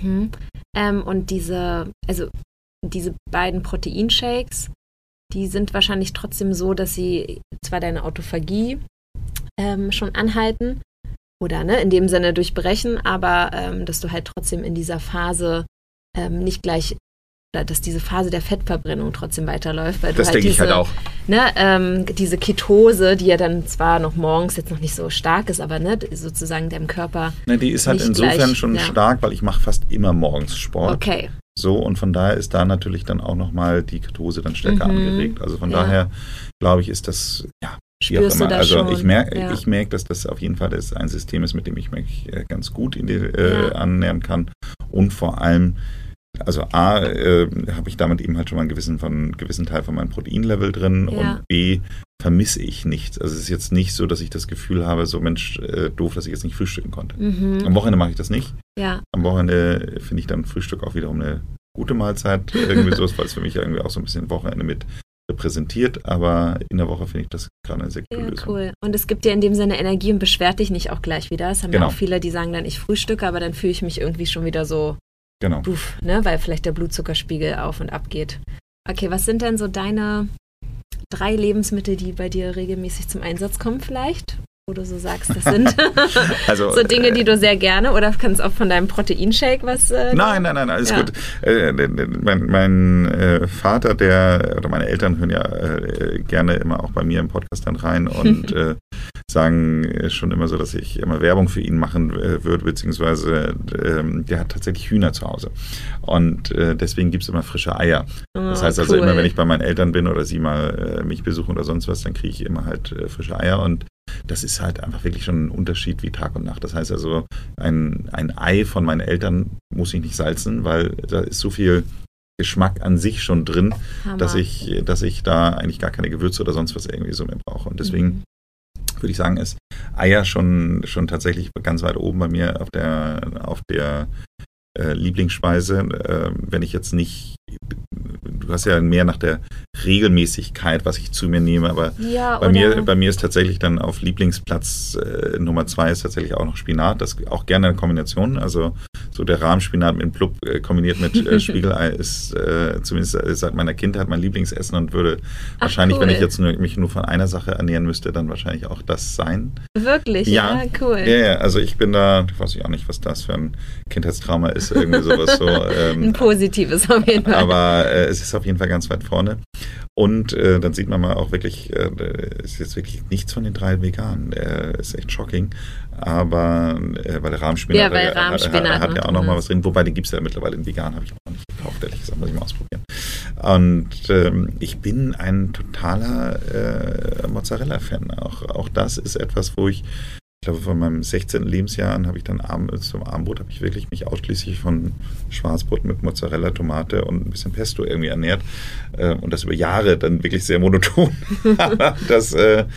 Und diese beiden Proteinshakes, die sind wahrscheinlich trotzdem so, dass sie zwar deine Autophagie schon anhalten oder in dem Sinne durchbrechen, aber dass du halt trotzdem in dieser Phase nicht gleich dass diese Phase der Fettverbrennung trotzdem weiterläuft. Weil das denke ich halt auch. Ne, diese Ketose, die ja dann zwar noch morgens jetzt noch nicht so stark ist, aber ne, sozusagen deinem Körper. Ne, die ist halt insofern gleich, schon stark, weil ich mache fast immer morgens Sport. Okay. So, und von daher ist da natürlich dann auch nochmal die Ketose dann stärker angeregt. Also von daher, glaube ich, ist das, Spürst du das schon? Ich merke, dass das auf jeden Fall ein System ist, mit dem ich mich ganz gut annähern kann. Und vor allem, also A, habe ich damit eben halt schon mal einen gewissen Teil von meinem Proteinlevel drin und B, vermisse ich nichts. Also es ist jetzt nicht so, dass ich das Gefühl habe, so Mensch, doof, dass ich jetzt nicht frühstücken konnte. Am Wochenende mache ich das nicht. Ja. Am Wochenende finde ich dann Frühstück auch wiederum eine gute Mahlzeit. Irgendwie so, weil es für mich irgendwie auch so ein bisschen Wochenende mit repräsentiert, aber in der Woche finde ich das gerade eine sehr gute Lösung. Cool. Und es gibt dir in dem Sinne Energie und beschwert dich nicht auch gleich wieder. Es haben ja auch viele, die sagen dann, ich frühstücke, aber dann fühle ich mich irgendwie schon wieder so doof, ne? Weil vielleicht der Blutzuckerspiegel auf und ab geht. Okay, was sind denn so deine 3 Lebensmittel, die bei dir regelmäßig zum Einsatz kommen vielleicht? Wo du so sagst, das sind also, so Dinge, die du sehr gerne, oder kannst auch von deinem Proteinshake was... Nein, alles gut. Mein Vater, oder meine Eltern hören ja gerne immer auch bei mir im Podcast dann rein und sagen schon immer so, dass ich immer Werbung für ihn machen würde, beziehungsweise der hat tatsächlich Hühner zu Hause. Und deswegen gibt es immer frische Eier. Das heißt also immer, wenn ich bei meinen Eltern bin oder sie mal mich besuchen oder sonst was, dann kriege ich immer halt frische Eier und das ist halt einfach wirklich schon ein Unterschied wie Tag und Nacht. Das heißt also, ein Ei von meinen Eltern muss ich nicht salzen, weil da ist so viel Geschmack an sich schon drin, dass ich da eigentlich gar keine Gewürze oder sonst was irgendwie so mehr brauche. Und deswegen würde ich sagen, ist Eier schon tatsächlich ganz weit oben bei mir auf der Lieblingsspeise. Wenn ich jetzt nicht, du hast ja mehr nach der Regelmäßigkeit, was ich zu mir nehme, aber bei mir ist tatsächlich dann auf Lieblingsplatz Nummer 2 ist tatsächlich auch noch Spinat, das auch gerne eine Kombination, also so der Rahmspinat mit Blub kombiniert mit Spiegelei ist zumindest seit meiner Kindheit mein Lieblingsessen und würde wahrscheinlich, wenn ich jetzt mich nur von einer Sache ernähren müsste, dann wahrscheinlich auch das sein. Wirklich? Ja, cool. Ja, also ich bin da, weiß ich auch nicht, was das für ein Kindheitstrauma ist, irgendwie sowas so. Ein positives auf jeden Fall. Aber es ist auf jeden Fall ganz weit vorne. Und dann sieht man mal auch wirklich, ist jetzt wirklich nichts von den 3 vegan. Ist echt shocking. Aber weil der Rahmspinat, hat ja auch noch mal was drin. Wobei, den gibt es ja mittlerweile in vegan, habe ich auch noch nicht gekauft, ehrlich gesagt, muss ich mal ausprobieren. Und ich bin ein totaler Mozzarella-Fan. Auch das ist etwas, wo ich glaube, von meinem 16. Lebensjahr an habe ich dann zum Abendbrot habe ich wirklich mich ausschließlich von Schwarzbrot mit Mozzarella, Tomate und ein bisschen Pesto irgendwie ernährt. Und das über Jahre dann wirklich sehr monoton. Aber das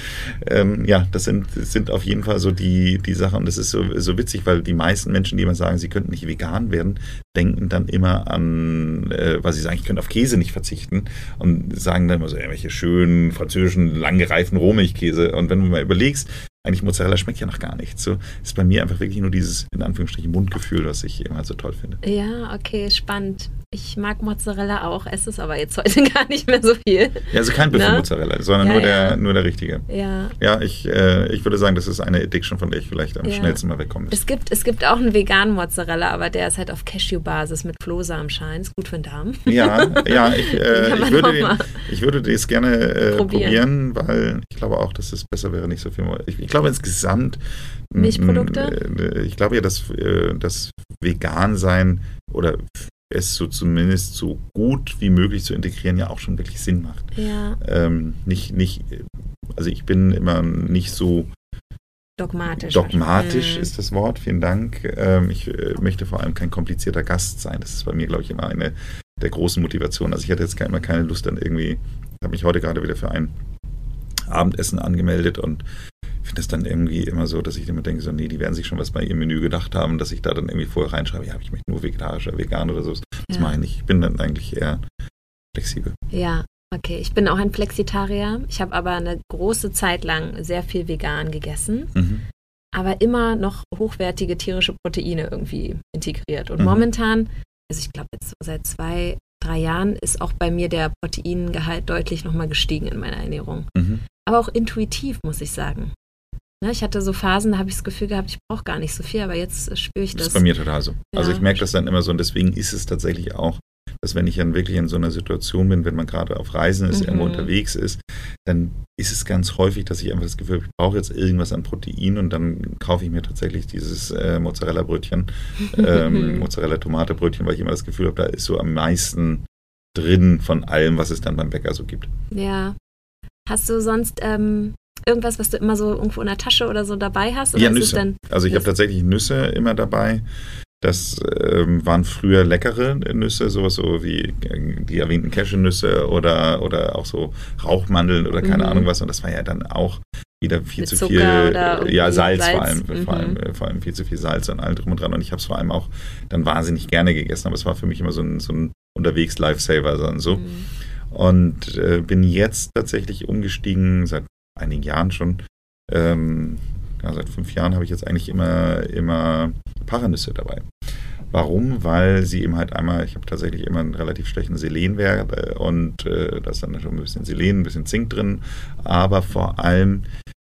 sind auf jeden Fall so die Sachen. Und das ist so witzig, weil die meisten Menschen, die immer sagen, sie könnten nicht vegan werden, denken dann immer an, weil sie sagen, ich könnte auf Käse nicht verzichten und sagen dann immer so, irgendwelche schönen französischen, langgereiften Rohmilchkäse. Und wenn du mal überlegst, eigentlich Mozzarella schmeckt ja noch gar nichts. So ist bei mir einfach wirklich nur dieses, in Anführungsstrichen, Mundgefühl, was ich immer so toll finde. Ja, okay, spannend. Ich mag Mozzarella auch, esse es aber jetzt heute gar nicht mehr so viel. Ja, also kein Büffelmozzarella, sondern nur der richtige. Ja. Ja, ich würde sagen, das ist eine Addiction, von der ich vielleicht am schnellsten mal wegkomme. Es gibt auch einen veganen Mozzarella, aber der ist halt auf Cashew-Basis mit Flohsamenschalen. Ist gut für den Darm. Ja, ich würde das gerne probieren, weil ich glaube auch, dass es besser wäre, nicht so viel. Ich glaube insgesamt Milchprodukte? Ich glaube ja, dass vegan sein oder es so zumindest so gut wie möglich zu integrieren ja auch schon wirklich Sinn macht. Ja. Also ich bin immer nicht so Dogmatisch ist das Wort, vielen Dank. Ich möchte vor allem kein komplizierter Gast sein. Das ist bei mir, glaube ich, immer eine der großen Motivationen. Also ich hatte jetzt immer keine Lust dann irgendwie, habe mich heute gerade wieder für ein Abendessen angemeldet und finde es dann irgendwie immer so, dass ich immer denke, so, nee, die werden sich schon was bei ihrem Menü gedacht haben, dass ich da dann irgendwie vorher reinschreibe, ja, ich möchte nur vegetarisch oder vegan oder so. Das mache ich nicht. Ich bin dann eigentlich eher flexibel. Ja, okay. Ich bin auch ein Flexitarier. Ich habe aber eine große Zeit lang sehr viel vegan gegessen, aber immer noch hochwertige tierische Proteine irgendwie integriert. Und momentan, also ich glaube jetzt so seit 2-3 Jahren, ist auch bei mir der Proteingehalt deutlich nochmal gestiegen in meiner Ernährung. Aber auch intuitiv, muss ich sagen. Ne, ich hatte so Phasen, da habe ich das Gefühl gehabt, ich brauche gar nicht so viel, aber jetzt spüre ich das. Das ist bei mir total so. Also ich merke das dann immer so und deswegen ist es tatsächlich auch dass wenn ich dann wirklich in so einer Situation bin, wenn man gerade auf Reisen ist, irgendwo unterwegs ist, dann ist es ganz häufig, dass ich einfach das Gefühl habe, ich brauche jetzt irgendwas an Protein und dann kaufe ich mir tatsächlich dieses Mozzarella-Brötchen, Mozzarella-Tomate-Brötchen, weil ich immer das Gefühl habe, da ist so am meisten drin von allem, was es dann beim Bäcker so gibt. Ja. Hast du sonst irgendwas, was du immer so irgendwo in der Tasche oder so dabei hast? Oder ja, Nüsse. Also ich habe tatsächlich Nüsse immer dabei. Das waren früher leckere Nüsse, sowas so wie die erwähnten Cashewnüsse oder auch so Rauchmandeln oder keine Ahnung was. Und das war ja dann auch wieder viel mit zu Zucker viel, oder Salz Salz. Vor allem viel zu viel Salz und allem drum und dran. Und ich habe es vor allem auch dann wahnsinnig gerne gegessen, aber es war für mich immer so ein Unterwegs-Lifesaver. So. Und bin jetzt tatsächlich umgestiegen, seit einigen Jahren schon, seit 5 Jahren habe ich jetzt eigentlich immer Paranüsse dabei. Warum? Weil sie eben halt einmal, ich habe tatsächlich immer einen relativ schlechten Selenwert und da ist dann schon ein bisschen Selen, ein bisschen Zink drin, aber vor allem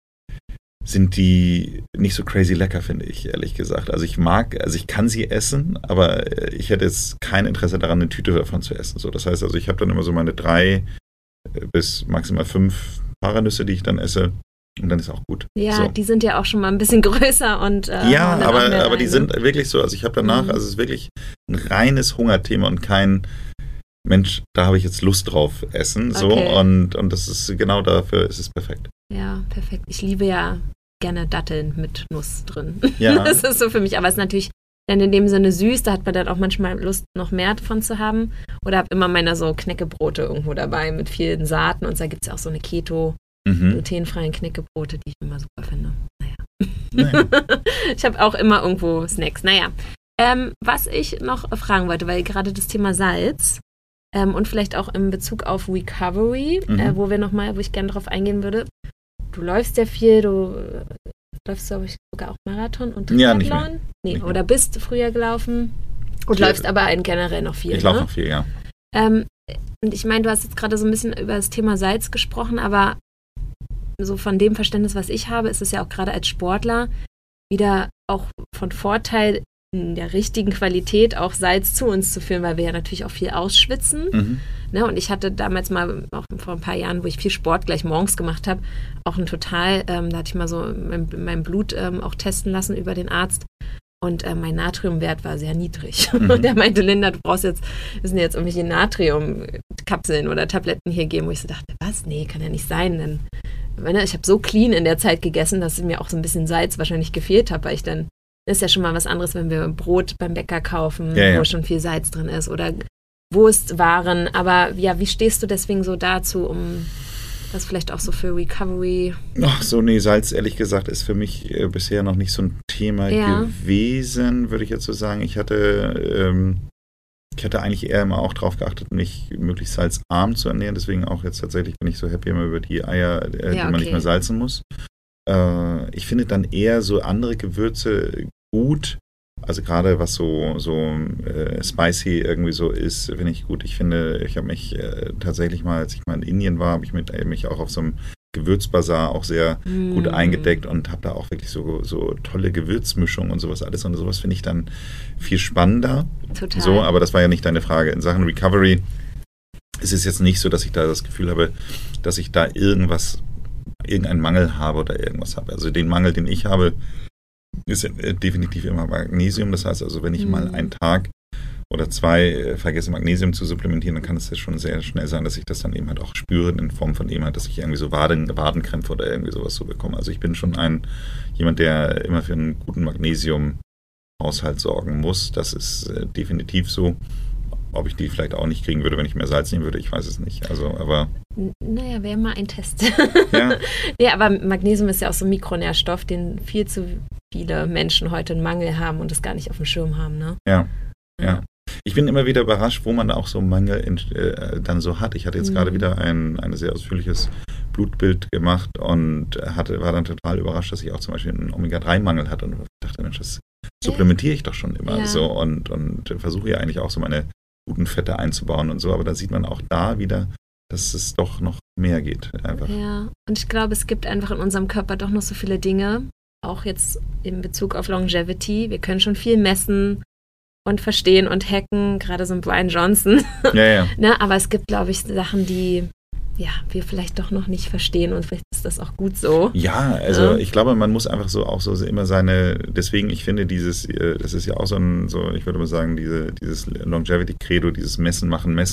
sind die nicht so crazy lecker, finde ich, ehrlich gesagt. Also ich kann sie essen, aber ich hätte jetzt kein Interesse daran, eine Tüte davon zu essen. So, das heißt also, ich habe dann immer so meine 3 bis maximal 5 Paranüsse, die ich dann esse. Und dann ist auch gut. Ja, so. Die sind ja auch schon mal ein bisschen größer und ja, aber die sind wirklich so, also ich habe danach, also es ist wirklich ein reines Hungerthema und kein Mensch, da habe ich jetzt Lust drauf essen. So und das ist genau dafür ist es perfekt. Ja, perfekt. Ich liebe ja gerne Datteln mit Nuss drin. Ja. Das ist so für mich, aber es ist natürlich dann in dem Sinne süß, da hat man dann auch manchmal Lust, noch mehr davon zu haben. Oder habe immer meine so Knäckebrote irgendwo dabei mit vielen Saaten und da gibt es ja auch so eine glutenfreien Knäckebrote, die ich immer super finde. Naja. Ich habe auch immer irgendwo Snacks. Naja. Was ich noch fragen wollte, weil gerade das Thema Salz und vielleicht auch in Bezug auf Recovery, wo ich gerne drauf eingehen würde. Du läufst ja viel, du läufst, glaube ich, sogar auch Marathon und Triathlon. Ja, nicht mehr. Nee, nicht oder bist früher gelaufen und läufst aber generell noch viel. Ich laufe noch viel, ja. Und ich meine, du hast jetzt gerade so ein bisschen über das Thema Salz gesprochen, aber so von dem Verständnis, was ich habe, ist es ja auch gerade als Sportler wieder auch von Vorteil, in der richtigen Qualität auch Salz zu uns zu führen, weil wir ja natürlich auch viel ausschwitzen. Ne? Und ich hatte damals mal, auch vor ein paar Jahren, wo ich viel Sport gleich morgens gemacht habe, auch da hatte ich mal so mein Blut auch testen lassen über den Arzt. Und mein Natriumwert war sehr niedrig. Und der meinte, Linda, du müssen jetzt irgendwelche Natriumkapseln oder Tabletten hier geben. Wo ich so dachte, was? Nee, kann ja nicht sein. Denn, ich habe so clean in der Zeit gegessen, dass mir auch so ein bisschen Salz wahrscheinlich gefehlt hat, weil ich dann, das ist ja schon mal was anderes, wenn wir Brot beim Bäcker kaufen, wo schon viel Salz drin ist oder Wurstwaren. Aber ja, wie stehst du deswegen so dazu, um das vielleicht auch so für Recovery? Ach so, nee, Salz, ehrlich gesagt, ist für mich bisher noch nicht so ein Thema gewesen, würde ich jetzt so sagen. Ich hatte eigentlich eher immer auch drauf geachtet, mich möglichst salzarm zu ernähren. Deswegen auch jetzt tatsächlich bin ich so happy immer über die Eier, die man nicht mehr salzen muss. Ich finde dann eher so andere Gewürze gut. Also gerade was so spicy irgendwie so ist, finde ich gut. Ich finde, ich habe mich tatsächlich mal, als ich mal in Indien war, habe ich mich auch auf so einem Gewürzbazar auch sehr gut eingedeckt und habe da auch wirklich so tolle Gewürzmischungen und sowas alles. Und sowas finde ich dann viel spannender. Total. So, aber das war ja nicht deine Frage. In Sachen Recovery ist es jetzt nicht so, dass ich da das Gefühl habe, dass ich da irgendeinen Mangel habe oder irgendwas habe. Also den Mangel, den ich habe, ist definitiv immer Magnesium. Das heißt also, wenn ich mal einen Tag oder 2 vergesse, Magnesium zu supplementieren, dann kann es ja schon sehr schnell sein, dass ich das dann eben halt auch spüre, in Form von eben halt, dass ich irgendwie so Wadenkrämpfe oder irgendwie sowas so bekomme. Also ich bin schon jemand, der immer für einen guten Magnesiumhaushalt sorgen muss. Das ist definitiv so. Ob ich die vielleicht auch nicht kriegen würde, wenn ich mehr Salz nehmen würde, ich weiß es nicht. Also, aber. Naja, wäre mal ein Test. Ja. Ja, aber Magnesium ist ja auch so ein Mikronährstoff, den viel zu viele Menschen heute einen Mangel haben und das gar nicht auf dem Schirm haben, ne? Ja. Ich bin immer wieder überrascht, wo man auch so einen Mangel dann so hat. Ich hatte jetzt gerade wieder ein sehr ausführliches Blutbild gemacht und war dann total überrascht, dass ich auch zum Beispiel einen Omega-3-Mangel hatte und dachte, Mensch, das supplementiere ich doch schon immer so und versuche ja eigentlich auch so meine guten Fette einzubauen und so, aber da sieht man auch da wieder, dass es doch noch mehr geht. Einfach. Ja, und ich glaube, es gibt einfach in unserem Körper doch noch so viele Dinge, auch jetzt in Bezug auf Longevity. Wir können schon viel messen, und verstehen und hacken, gerade so ein Brian Johnson. Ja. Ne? Aber es gibt, glaube ich, Sachen, die wir vielleicht doch noch nicht verstehen und vielleicht ist das auch gut so. Ja, also ich glaube, man muss einfach auch so immer deswegen, ich finde das ist ja auch ich würde mal sagen, dieses Longevity-Credo, dieses Messen,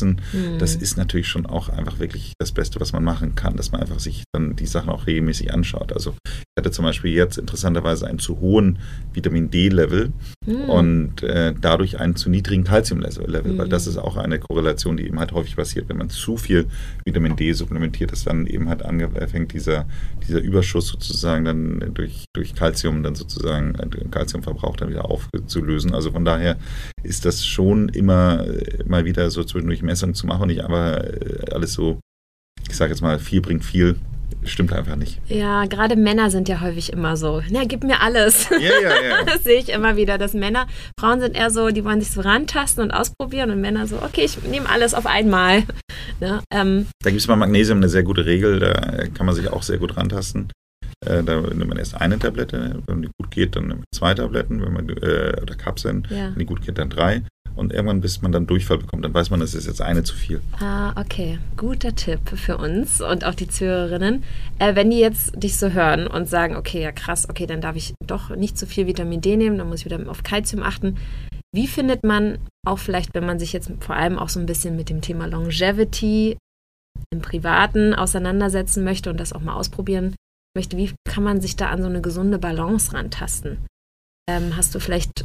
das ist natürlich schon auch einfach wirklich das Beste, was man machen kann, dass man einfach sich dann die Sachen auch regelmäßig anschaut. Also ich hatte zum Beispiel jetzt interessanterweise einen zu hohen Vitamin-D-Level und dadurch einen zu niedrigen Calcium-Level, weil das ist auch eine Korrelation, die eben halt häufig passiert, wenn man zu viel Vitamin D supplementiert, dass dann eben halt fängt dieser Überschuss sozusagen dann durch Calcium dann sozusagen den Calciumverbrauch dann wieder aufzulösen. Also von daher ist das schon immer mal wieder so zwischendurch Messungen zu machen und nicht einfach alles so, ich sage jetzt mal, viel bringt viel. Stimmt einfach nicht. Ja, gerade Männer sind ja häufig immer so, gib mir alles. Ja. Das sehe ich immer wieder, dass Frauen sind eher so, die wollen sich so rantasten und ausprobieren und Männer so, okay, ich nehme alles auf einmal. Ne? Da gibt es bei Magnesium eine sehr gute Regel, da kann man sich auch sehr gut rantasten. Da nimmt man erst eine Tablette, wenn die gut geht, dann nimmt man 2 Tabletten, oder Kapseln, wenn die gut geht, dann 3. Und irgendwann, bis man dann Durchfall bekommt, dann weiß man, das ist jetzt eine zu viel. Okay. Guter Tipp für uns und auch die Zuhörerinnen. Wenn die jetzt dich so hören und sagen, okay, ja krass, okay, dann darf ich doch nicht zu viel Vitamin D nehmen, dann muss ich wieder auf Calcium achten. Wie findet man auch vielleicht, wenn man sich jetzt vor allem auch so ein bisschen mit dem Thema Longevity im Privaten auseinandersetzen möchte und das auch mal ausprobieren möchte, wie kann man sich da an so eine gesunde Balance rantasten? Hast du vielleicht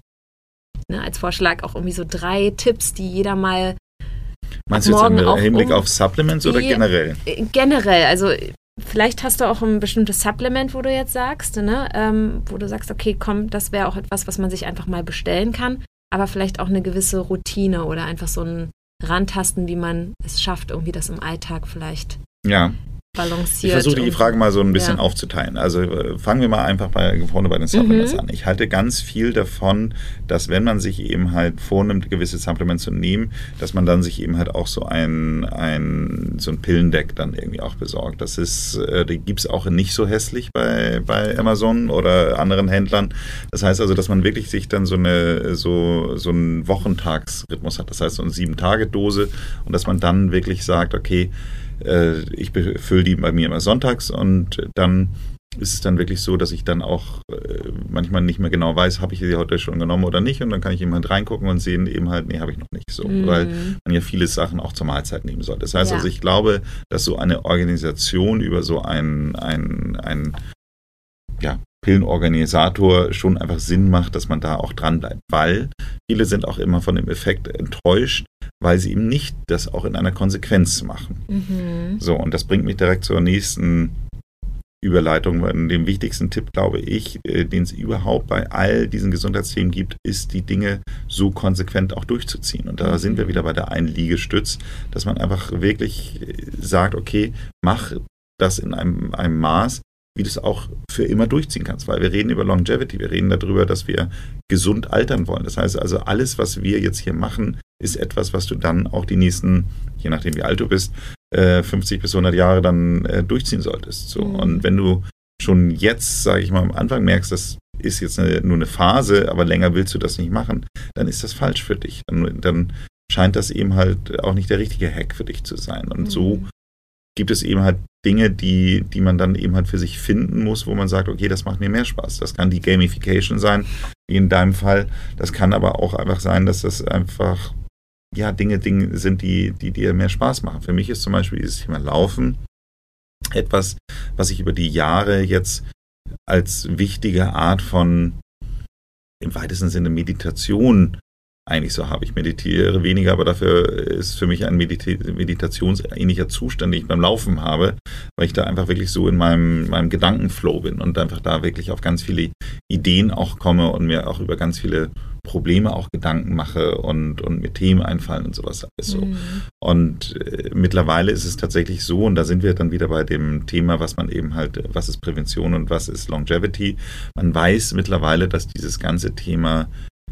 als Vorschlag auch irgendwie so 3 Tipps, die jeder mal Meinst du jetzt im Hinblick auf Supplements oder generell? Generell, also vielleicht hast du auch ein bestimmtes Supplement, wo du jetzt sagst, wo du sagst, okay, komm, das wäre auch etwas, was man sich einfach mal bestellen kann, aber vielleicht auch eine gewisse Routine oder einfach so ein Rantasten, wie man es schafft, irgendwie das im Alltag vielleicht balanciert. Ich versuche die Frage mal so ein bisschen aufzuteilen. Also fangen wir mal einfach vorne bei den Supplements an. Ich halte ganz viel davon, dass wenn man sich eben halt vornimmt, gewisse Supplements zu nehmen, dass man dann sich eben halt auch so ein Pillendeck dann irgendwie auch besorgt. Das ist, die gibt es auch nicht so hässlich bei Amazon oder anderen Händlern. Das heißt also, dass man wirklich sich dann so einen Wochentagsrhythmus hat. Das heißt so eine 7-Tage-Dose und dass man dann wirklich sagt, okay, ich befülle die bei mir immer sonntags und dann ist es dann wirklich so, dass ich dann auch manchmal nicht mehr genau weiß, habe ich die heute schon genommen oder nicht und dann kann ich eben halt reingucken und sehen eben halt, nee, habe ich noch nicht so, weil man ja viele Sachen auch zur Mahlzeit nehmen soll. Das heißt also, ich glaube, dass so eine Organisation über so ein Pillenorganisator schon einfach Sinn macht, dass man da auch dran bleibt, weil viele sind auch immer von dem Effekt enttäuscht, weil sie eben nicht das auch in einer Konsequenz machen. So, und das bringt mich direkt zur nächsten Überleitung. Den wichtigsten Tipp, glaube ich, den es überhaupt bei all diesen Gesundheitsthemen gibt, ist, die Dinge so konsequent auch durchzuziehen. Und da sind wir wieder bei der einen Liegestütz, dass man einfach wirklich sagt, okay, mach das in einem Maß, wie du es auch für immer durchziehen kannst, weil wir reden über Longevity, wir reden darüber, dass wir gesund altern wollen. Das heißt also, alles, was wir jetzt hier machen, ist etwas, was du dann auch die nächsten, je nachdem wie alt du bist, 50 bis 100 Jahre dann durchziehen solltest. So. Und wenn du schon jetzt, sage ich mal, am Anfang merkst, das ist jetzt nur eine Phase, aber länger willst du das nicht machen, dann ist das falsch für dich. Dann scheint das eben halt auch nicht der richtige Hack für dich zu sein. Und so gibt es eben halt Dinge, die man dann eben halt für sich finden muss, wo man sagt, okay, das macht mir mehr Spaß. Das kann die Gamification sein, wie in deinem Fall. Das kann aber auch einfach sein, dass das einfach Dinge sind, die dir mehr Spaß machen. Für mich ist zum Beispiel dieses Thema Laufen etwas, was ich über die Jahre jetzt als wichtige Art von im weitesten Sinne Meditation eigentlich so habe. Ich meditiere weniger, aber dafür ist für mich ein meditationsähnlicher Zustand, den ich beim Laufen habe, weil ich da einfach wirklich so in meinem Gedankenflow bin und einfach da wirklich auf ganz viele Ideen auch komme und mir auch über ganz viele Probleme auch Gedanken mache und mir Themen einfallen und sowas alles so. Und mittlerweile ist es tatsächlich so, und da sind wir dann wieder bei dem Thema, was ist Prävention und was ist Longevity. Man weiß mittlerweile, dass dieses ganze Thema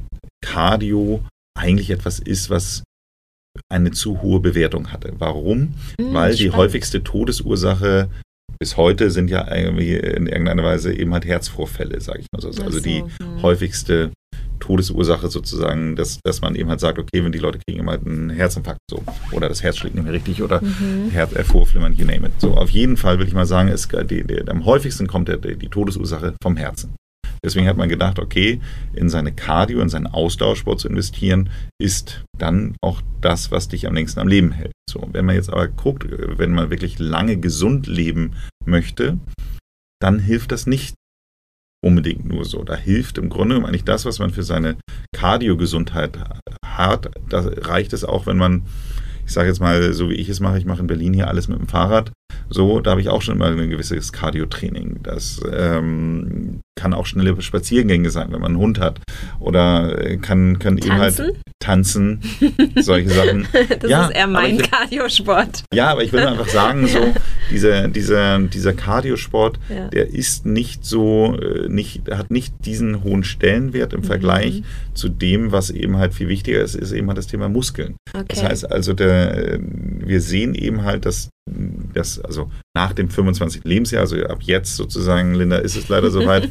Cardio eigentlich etwas ist, was eine zu hohe Bewertung hatte. Warum? Weil die häufigste Todesursache bis heute sind ja irgendwie in irgendeiner Weise eben halt Herzvorfälle, sage ich mal so. Also die häufigste Todesursache sozusagen, dass man eben halt sagt, okay, wenn die Leute kriegen immer halt einen Herzinfarkt so oder das Herz schlägt nicht mehr richtig oder Vorflimmern, you name it. So, auf jeden Fall will ich mal sagen, am häufigsten kommt die Todesursache vom Herzen. Deswegen hat man gedacht, okay, in seine Cardio, in seinen Ausdauersport zu investieren, ist dann auch das, was dich am längsten am Leben hält. So, wenn man jetzt aber guckt, wenn man wirklich lange gesund leben möchte, dann hilft das nicht unbedingt nur so. Da hilft im Grunde genommen eigentlich das, was man für seine Cardio-Gesundheit hat. Da reicht es auch, wenn man, ich sage jetzt mal, so wie ich es mache, ich mache in Berlin hier alles mit dem Fahrrad. So, da habe ich auch schon immer ein gewisses Cardio-Training. Das kann auch schnelle Spaziergänge sein, wenn man einen Hund hat. Oder kann eben halt tanzen, solche Sachen. Das ist eher mein Cardio-Sport. Ja, aber ich will einfach sagen, so dieser Cardio-Sport, der ist nicht so, hat nicht diesen hohen Stellenwert im Vergleich zu dem, was eben halt viel wichtiger ist eben halt das Thema Muskeln. Okay. Das heißt also, wir sehen eben halt, dass also nach dem 25. Lebensjahr, also ab jetzt sozusagen, Linda, ist es leider soweit,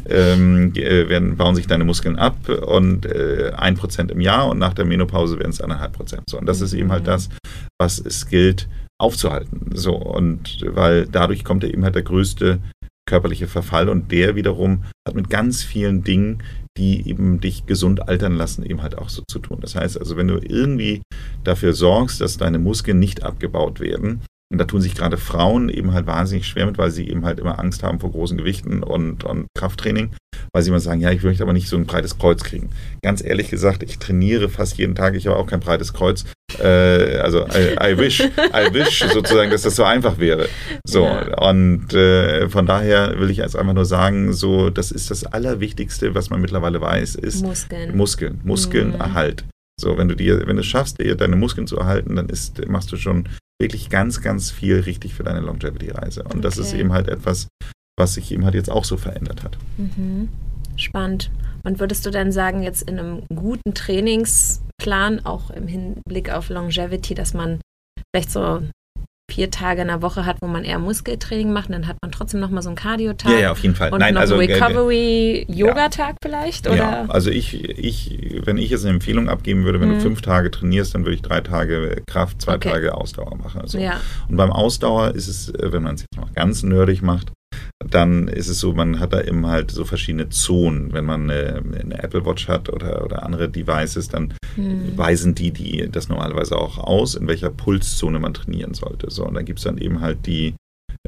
bauen sich deine Muskeln ab und 1% im Jahr und nach der Menopause werden es 1,5%. So, und das ist eben halt das, was es gilt aufzuhalten. So, und weil dadurch kommt eben halt der größte körperliche Verfall und der wiederum hat mit ganz vielen Dingen, die eben dich gesund altern lassen, eben halt auch so zu tun. Das heißt also, wenn du irgendwie dafür sorgst, dass deine Muskeln nicht abgebaut werden, und da tun sich gerade Frauen eben halt wahnsinnig schwer mit, weil sie eben halt immer Angst haben vor großen Gewichten und Krafttraining, weil sie immer sagen, ja, ich möchte aber nicht so ein breites Kreuz kriegen. Ganz ehrlich gesagt, ich trainiere fast jeden Tag, ich habe auch kein breites Kreuz. Also I wish sozusagen, dass das so einfach wäre. So, und von daher will ich jetzt einfach nur sagen, so, das ist das Allerwichtigste, was man mittlerweile weiß, ist Muskelnerhalt. So, wenn du es schaffst, deine Muskeln zu erhalten, dann machst du schon wirklich ganz, ganz viel richtig für deine Longevity-Reise. Und das ist eben halt etwas, was sich eben halt jetzt auch so verändert hat. Spannend. Und würdest du dann sagen, jetzt in einem guten Trainingsplan, auch im Hinblick auf Longevity, dass man vielleicht so 4 Tage in der Woche hat, wo man eher Muskeltraining macht, und dann hat man trotzdem nochmal so einen Cardio-Tag. Ja, auf jeden Fall. Und noch einen Recovery-Yoga-Tag vielleicht? Oder? Ja, also wenn ich jetzt eine Empfehlung abgeben würde, wenn du 5 Tage trainierst, dann würde ich 3 Tage Kraft, 2 Tage Ausdauer machen. Also. Ja. Und beim Ausdauer ist es, wenn man es jetzt mal ganz nerdig macht, dann ist es so, man hat da eben halt so verschiedene Zonen. Wenn man eine Apple Watch hat oder andere Devices, dann weisen die das normalerweise auch aus, in welcher Pulszone man trainieren sollte. So, und dann gibt es dann eben halt die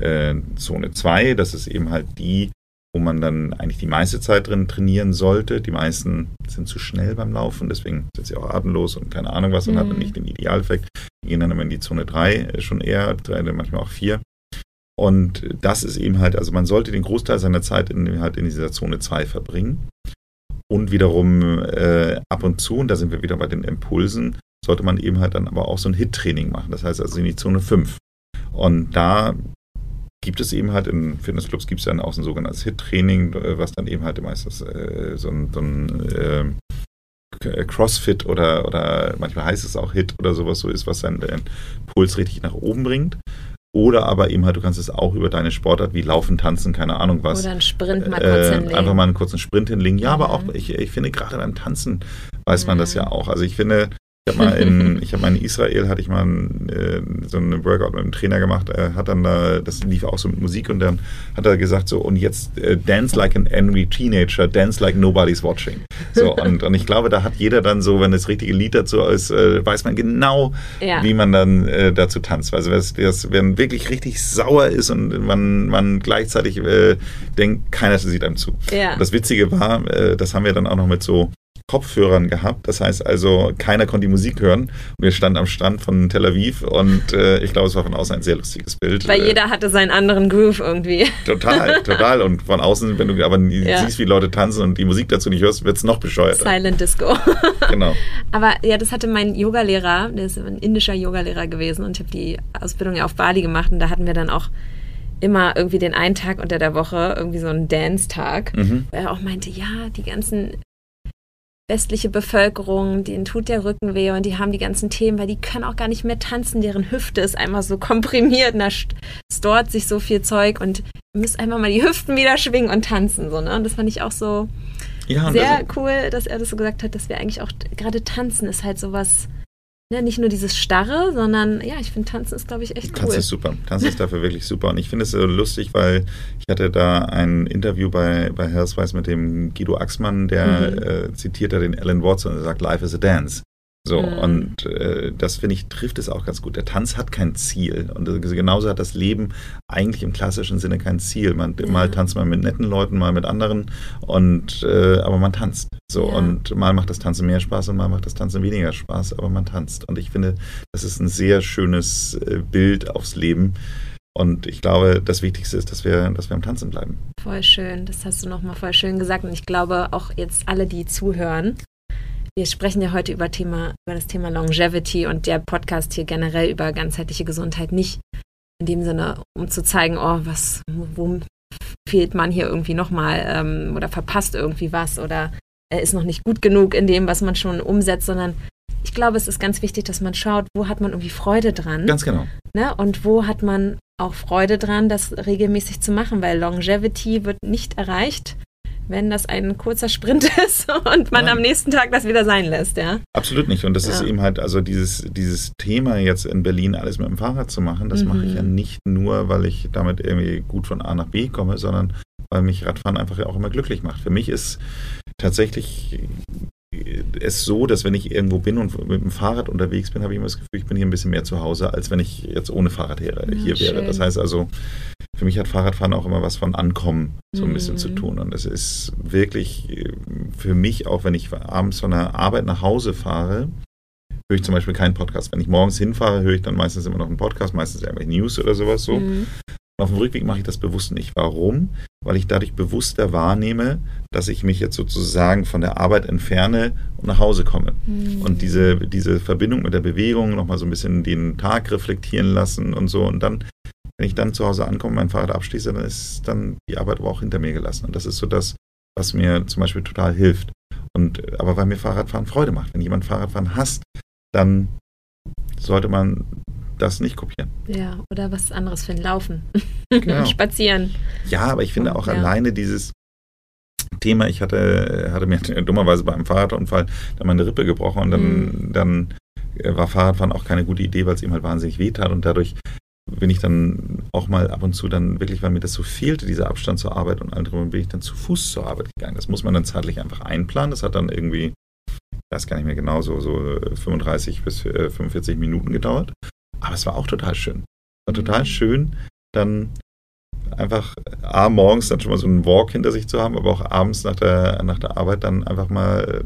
Zone 2, das ist eben halt die, wo man dann eigentlich die meiste Zeit drin trainieren sollte. Die meisten sind zu schnell beim Laufen, deswegen sind sie auch atemlos und keine Ahnung was und haben nicht den Idealeffekt. Die gehen dann immer in die Zone 3 schon eher, manchmal auch 4. Und das ist eben halt, also man sollte den Großteil seiner Zeit in dieser Zone 2 verbringen. Und wiederum ab und zu, und da sind wir wieder bei den Impulsen, sollte man eben halt dann aber auch so ein HIIT-Training machen. Das heißt also in die Zone 5. Und da gibt es eben halt in Fitnessclubs gibt es dann auch so ein sogenanntes HIIT-Training, was dann eben halt meistens so ein Crossfit oder manchmal heißt es auch HIIT oder sowas so ist, was dann den Puls richtig nach oben bringt. Oder aber eben halt, du kannst es auch über deine Sportart wie Laufen, Tanzen, keine Ahnung was. Oder einen Sprint mal kurz hinlegen. Einfach mal einen kurzen Sprint hinlegen. Ja, aber auch, ich finde gerade beim Tanzen weiß man das ja auch. Also ich finde, ich habe mal in Israel, hatte ich mal so einen Workout mit einem Trainer gemacht, hat dann da, das lief auch so mit Musik und dann hat er gesagt so, und jetzt dance like an angry teenager, dance like nobody's watching. So, und ich glaube, da hat jeder dann so, wenn das richtige Lied dazu ist, weiß man genau, wie man dann dazu tanzt. Also wenn wirklich richtig sauer ist und man gleichzeitig denkt, keiner sieht einem zu. Ja. Und das Witzige war, das haben wir dann auch noch mit so Kopfhörern gehabt. Das heißt also, keiner konnte die Musik hören. Und wir standen am Strand von Tel Aviv und ich glaube, es war von außen ein sehr lustiges Bild. Weil jeder hatte seinen anderen Groove irgendwie. Total. Und von außen, wenn du aber siehst, wie Leute tanzen und die Musik dazu nicht hörst, wird es noch bescheuerter. Silent Disco. Genau. Aber ja, das hatte mein Yogalehrer, der ist ein indischer Yogalehrer gewesen und ich habe die Ausbildung ja auf Bali gemacht und da hatten wir dann auch immer irgendwie den einen Tag unter der Woche irgendwie so einen Dance-Tag, wo er auch meinte, ja, die ganzen westliche Bevölkerung, denen tut der Rücken weh und die haben die ganzen Themen, weil die können auch gar nicht mehr tanzen, deren Hüfte ist einfach so komprimiert und da stort sich so viel Zeug und ihr müsst einfach mal die Hüften wieder schwingen und tanzen. So, ne? Und das fand ich auch so sehr cool, dass er das so gesagt hat, dass wir eigentlich auch, gerade Tanzen ist halt sowas, ne, nicht nur dieses Starre, sondern ja, ich finde Tanzen ist, glaube ich, echt cool. Tanzen ist super. Tanzen ist dafür wirklich super. Und ich finde es so lustig, weil ich hatte da ein Interview bei Healthwise mit dem Guido Axmann, der zitiert da den Alan Watson und sagt, Life is a dance. So, und das, finde ich, trifft es auch ganz gut. Der Tanz hat kein Ziel. Und genauso hat das Leben eigentlich im klassischen Sinne kein Ziel. Mal tanzt man mit netten Leuten, mal mit anderen. Aber man tanzt. So, und mal macht das Tanzen mehr Spaß und mal macht das Tanzen weniger Spaß, aber man tanzt. Und ich finde, das ist ein sehr schönes Bild aufs Leben. Und ich glaube, das Wichtigste ist, dass wir am Tanzen bleiben. Voll schön. Das hast du nochmal voll schön gesagt. Und ich glaube, auch jetzt alle, die zuhören, wir sprechen ja heute über das Thema Longevity und der Podcast hier generell über ganzheitliche Gesundheit, nicht in dem Sinne, um zu zeigen, wo fehlt man hier irgendwie nochmal oder verpasst irgendwie was oder ist noch nicht gut genug in dem, was man schon umsetzt, sondern ich glaube, es ist ganz wichtig, dass man schaut, wo hat man irgendwie Freude dran. Ganz genau. Ne? Und wo hat man auch Freude dran, das regelmäßig zu machen, weil Longevity wird nicht erreicht, wenn das ein kurzer Sprint ist und man am nächsten Tag das wieder sein lässt, ja? Absolut nicht. Und das ist eben halt, also dieses Thema jetzt in Berlin alles mit dem Fahrrad zu machen, das mache ich ja nicht nur, weil ich damit irgendwie gut von A nach B komme, sondern weil mich Radfahren einfach ja auch immer glücklich macht. Für mich ist tatsächlich es so, dass wenn ich irgendwo bin und mit dem Fahrrad unterwegs bin, habe ich immer das Gefühl, ich bin hier ein bisschen mehr zu Hause, als wenn ich jetzt ohne Fahrrad hier wäre. Das heißt also, für mich hat Fahrradfahren auch immer was von Ankommen so ein bisschen zu tun. Und es ist wirklich für mich, auch wenn ich abends von der Arbeit nach Hause fahre, höre ich zum Beispiel keinen Podcast. Wenn ich morgens hinfahre, höre ich dann meistens immer noch einen Podcast, meistens irgendwelche News oder sowas so. Und auf dem Rückweg mache ich das bewusst nicht. Warum? Weil ich dadurch bewusster wahrnehme, dass ich mich jetzt sozusagen von der Arbeit entferne und nach Hause komme. Und diese Verbindung mit der Bewegung, nochmal so ein bisschen den Tag reflektieren lassen und so. Und dann, wenn ich dann zu Hause ankomme, mein Fahrrad abschließe, dann ist dann die Arbeit aber auch hinter mir gelassen. Und das ist so das, was mir zum Beispiel total hilft. Aber weil mir Fahrradfahren Freude macht. Wenn jemand Fahrradfahren hasst, dann sollte man das nicht kopieren. Ja, oder was anderes finden, laufen. Genau. Spazieren. Ja, aber ich finde auch alleine dieses Thema, ich hatte mir dummerweise bei einem Fahrradunfall dann meine Rippe gebrochen und dann war Fahrradfahren auch keine gute Idee, weil es ihm halt wahnsinnig wehtat und dadurch bin ich dann auch mal ab und zu dann wirklich, weil mir das so fehlte, dieser Abstand zur Arbeit und allem drum, bin ich dann zu Fuß zur Arbeit gegangen. Das muss man dann zeitlich einfach einplanen. Das hat dann irgendwie, ich weiß gar nicht mehr genau, so 35 bis 45 Minuten gedauert. Aber es war auch total schön. War total schön, dann einfach morgens dann schon mal so einen Walk hinter sich zu haben, aber auch abends nach der Arbeit dann einfach mal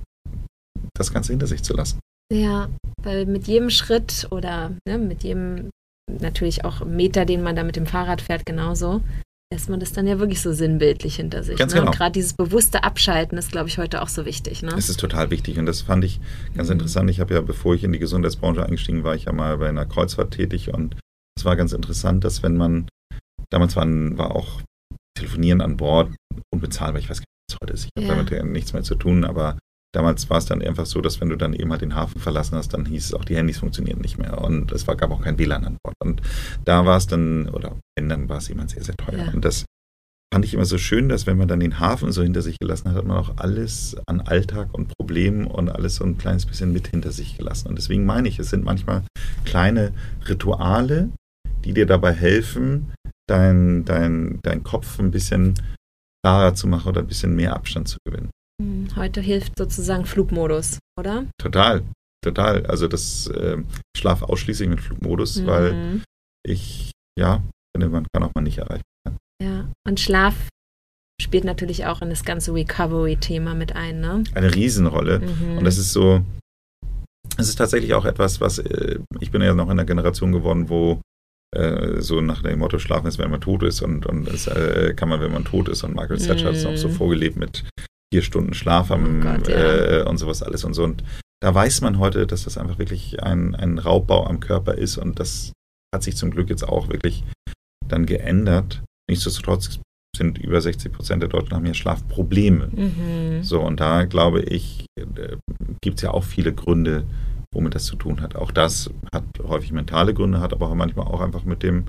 das Ganze hinter sich zu lassen. Ja, weil mit jedem Schritt oder mit jedem natürlich auch Meter, den man da mit dem Fahrrad fährt, genauso, lässt man das dann ja wirklich so sinnbildlich hinter sich. Ganz genau. Und gerade dieses bewusste Abschalten ist, glaube ich, heute auch so wichtig. Ne? Es ist total wichtig und das fand ich ganz interessant. Ich habe ja, bevor ich in die Gesundheitsbranche eingestiegen war, ich ja mal bei einer Kreuzfahrt tätig und es war ganz interessant, dass wenn man, damals war auch Telefonieren an Bord unbezahlbar, ich weiß gar nicht, was heute ist, ich habe damit nichts mehr zu tun, aber damals war es dann einfach so, dass wenn du dann eben halt den Hafen verlassen hast, dann hieß es auch, die Handys funktionieren nicht mehr und es gab auch kein WLAN an Bord. Und da war es dann, oder wenn, dann war es immer sehr, sehr teuer. Ja. Und das fand ich immer so schön, dass wenn man dann den Hafen so hinter sich gelassen hat, hat man auch alles an Alltag und Problemen und alles so ein kleines bisschen mit hinter sich gelassen. Und deswegen meine ich, es sind manchmal kleine Rituale, die dir dabei helfen, dein Kopf ein bisschen klarer zu machen oder ein bisschen mehr Abstand zu gewinnen. Heute hilft sozusagen Flugmodus, oder? Total. Also ich schlafe ausschließlich mit Flugmodus, weil ich, finde, man kann auch mal nicht erreichen. Ja, und Schlaf spielt natürlich auch in das ganze Recovery-Thema mit ein, ne? Eine Riesenrolle. Und das ist so, es ist tatsächlich auch etwas, was, ich bin ja noch in einer Generation geworden, wo so nach dem Motto, schlafen ist, wenn man tot ist und das kann man, wenn man tot ist. Und Margaret Thatcher hat es auch so vorgelebt mit 4 Stunden Schlaf und sowas alles und so. Und da weiß man heute, dass das einfach wirklich ein Raubbau am Körper ist und das hat sich zum Glück jetzt auch wirklich dann geändert. Nichtsdestotrotz sind über 60% der Deutschen haben ja Schlafprobleme. So, und da glaube ich, gibt es ja auch viele Gründe, womit das zu tun hat. Auch das hat häufig mentale Gründe, hat aber auch manchmal auch einfach mit dem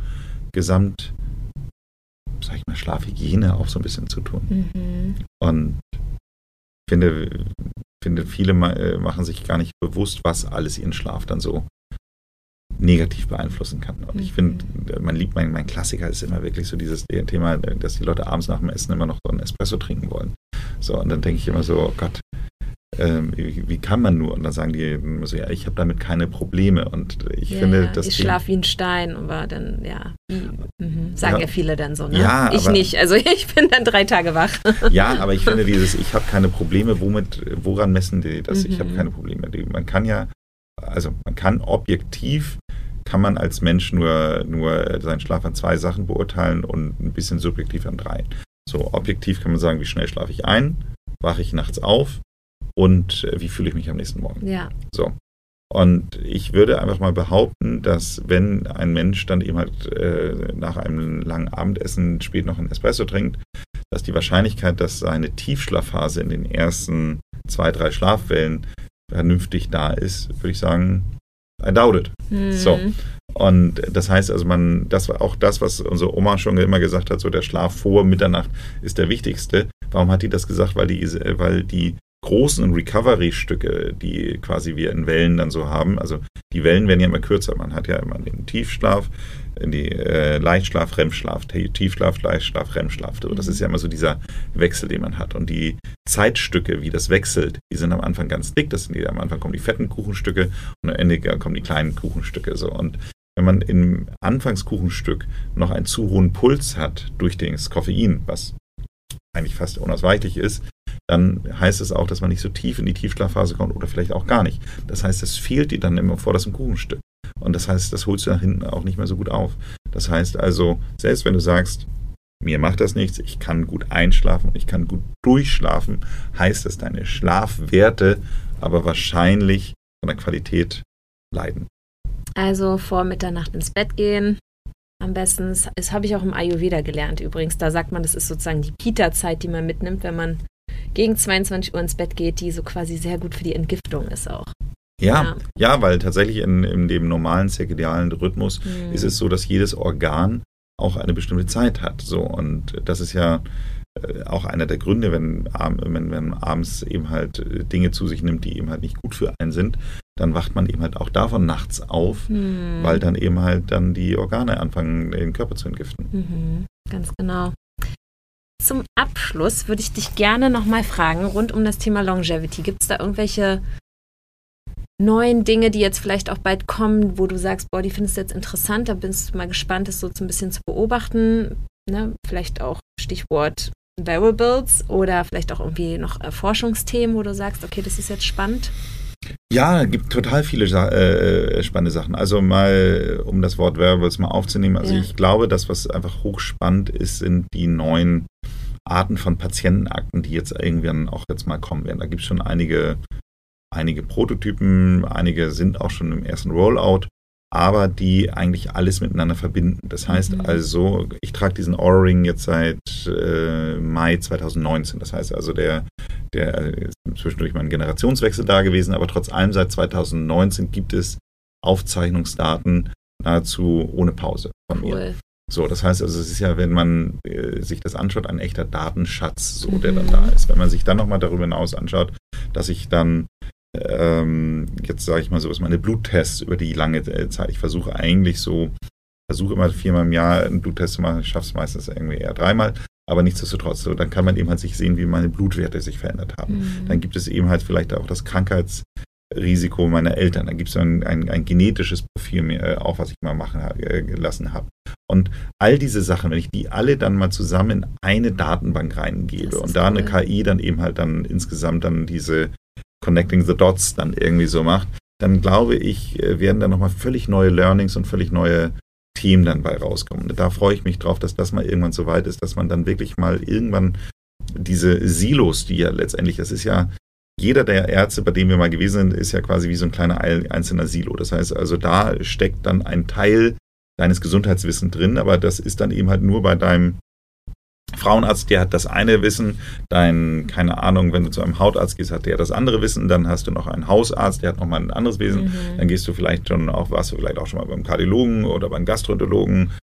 Schlafhygiene auch so ein bisschen zu tun. Und finde, viele machen sich gar nicht bewusst, was alles ihren Schlaf dann so negativ beeinflussen kann. Und ich finde, mein Klassiker ist immer wirklich so dieses Thema, dass die Leute abends nach dem Essen immer noch so einen Espresso trinken wollen. So, und dann denke ich immer so, oh Gott, wie kann man nur? Und dann sagen die so, ja, ich habe damit keine Probleme. Und ich finde, dass ich schlafe wie ein Stein, aber dann, sagen ja viele dann so, ne? Ja, ich nicht, also ich bin dann 3 Tage wach. Ja, aber ich finde ich habe keine Probleme, woran messen die das? Ich habe keine Probleme. Man kann objektiv, kann man als Mensch nur seinen Schlaf an 2 Sachen beurteilen und ein bisschen subjektiv an 3. So, objektiv kann man sagen, wie schnell schlafe ich ein, wache ich nachts auf und wie fühle ich mich am nächsten Morgen. Ja. So. Und ich würde einfach mal behaupten, dass wenn ein Mensch dann eben halt nach einem langen Abendessen spät noch einen Espresso trinkt, dass die Wahrscheinlichkeit, dass seine Tiefschlafphase in den ersten 2, 3 Schlafwellen vernünftig da ist, würde ich sagen, I doubt it. So. Und das heißt also, das war auch das, was unsere Oma schon immer gesagt hat, so der Schlaf vor Mitternacht ist der wichtigste. Warum hat die das gesagt? Weil die großen Recovery-Stücke, die quasi wir in Wellen dann so haben, also die Wellen werden ja immer kürzer. Man hat ja immer den Tiefschlaf, die Leichtschlaf, REM-Schlaf, Tiefschlaf, Leichtschlaf, REM-Schlaf. Das ist ja immer so dieser Wechsel, den man hat. Und die Zeitstücke, wie das wechselt, die sind am Anfang ganz dick. Am Anfang kommen die fetten Kuchenstücke und am Ende kommen die kleinen Kuchenstücke. So. Und wenn man im Anfangskuchenstück noch einen zu hohen Puls hat durch das Koffein, was eigentlich fast unausweichlich ist, dann heißt es auch, dass man nicht so tief in die Tiefschlafphase kommt oder vielleicht auch gar nicht. Das heißt, es fehlt dir dann immer vor das Kuchenstück. Und das heißt, das holst du nach hinten auch nicht mehr so gut auf. Das heißt also, selbst wenn du sagst, mir macht das nichts, ich kann gut einschlafen und ich kann gut durchschlafen, heißt das, deine Schlafwerte aber wahrscheinlich von der Qualität leiden. Also vor Mitternacht ins Bett gehen. Am besten, das habe ich auch im Ayurveda gelernt übrigens. Da sagt man, das ist sozusagen die Pita-Zeit, die man mitnimmt, wenn man gegen 22 Uhr ins Bett geht, die so quasi sehr gut für die Entgiftung ist auch. Ja, weil tatsächlich in dem normalen zirkadialen Rhythmus ist es so, dass jedes Organ auch eine bestimmte Zeit hat. So, und das ist ja auch einer der Gründe, wenn man abends eben halt Dinge zu sich nimmt, die eben halt nicht gut für einen sind, dann wacht man eben halt auch davon nachts auf, weil dann eben halt dann die Organe anfangen, den Körper zu entgiften. Ganz genau. Zum Abschluss würde ich dich gerne nochmal fragen, rund um das Thema Longevity. Gibt es da irgendwelche neuen Dinge, die jetzt vielleicht auch bald kommen, wo du sagst, boah, die findest du jetzt interessant, da bist du mal gespannt, das so ein bisschen zu beobachten, ne? Vielleicht auch Stichwort Wearables oder vielleicht auch irgendwie noch Forschungsthemen, wo du sagst, okay, das ist jetzt spannend? Ja, es gibt total viele spannende Sachen. Also mal, um das Wort Wearables mal aufzunehmen, also ich glaube, das, was einfach hochspannend ist, sind die neuen Arten von Patientenakten, die jetzt irgendwann auch jetzt mal kommen werden. Da gibt es schon einige Prototypen, einige sind auch schon im ersten Rollout, aber die eigentlich alles miteinander verbinden. Das heißt also, ich trage diesen Oura-Ring jetzt seit Mai 2019. Das heißt also, der ist zwischendurch mal ein Generationswechsel da gewesen, aber trotz allem seit 2019 gibt es Aufzeichnungsdaten nahezu ohne Pause von mir. So, das heißt also, es ist ja, wenn man sich das anschaut, ein echter Datenschatz, so, der dann da ist. Wenn man sich dann nochmal darüber hinaus anschaut, dass ich dann jetzt sage ich mal so, ist meine Bluttests über die lange Zeit. Ich versuche immer 4-mal im Jahr einen Bluttest zu machen. Ich schaffe es meistens irgendwie eher 3-mal, aber nichtsdestotrotz. So, dann kann man eben halt sich sehen, wie meine Blutwerte sich verändert haben. Dann gibt es eben halt vielleicht auch das Krankheitsrisiko meiner Eltern. Dann gibt es ein genetisches Profil auch, was ich mal machen lassen habe. Und all diese Sachen, wenn ich die alle dann mal zusammen in eine Datenbank reingebe und da eine KI dann eben halt dann insgesamt dann diese Connecting the Dots dann irgendwie so macht, dann glaube ich, werden da nochmal völlig neue Learnings und völlig neue Themen dann bei rauskommen. Und da freue ich mich drauf, dass das mal irgendwann so weit ist, dass man dann wirklich mal irgendwann diese Silos, die ja letztendlich, das ist ja, jeder der Ärzte, bei denen wir mal gewesen sind, ist ja quasi wie so ein kleiner einzelner Silo. Das heißt also, da steckt dann ein Teil deines Gesundheitswissens drin, aber das ist dann eben halt nur bei deinem Frauenarzt, der hat das eine Wissen, keine Ahnung, wenn du zu einem Hautarzt gehst, hat der das andere Wissen, dann hast du noch einen Hausarzt, der hat nochmal ein anderes Wissen, dann warst du vielleicht auch schon mal beim Kardiologen oder beim Gastroenterologen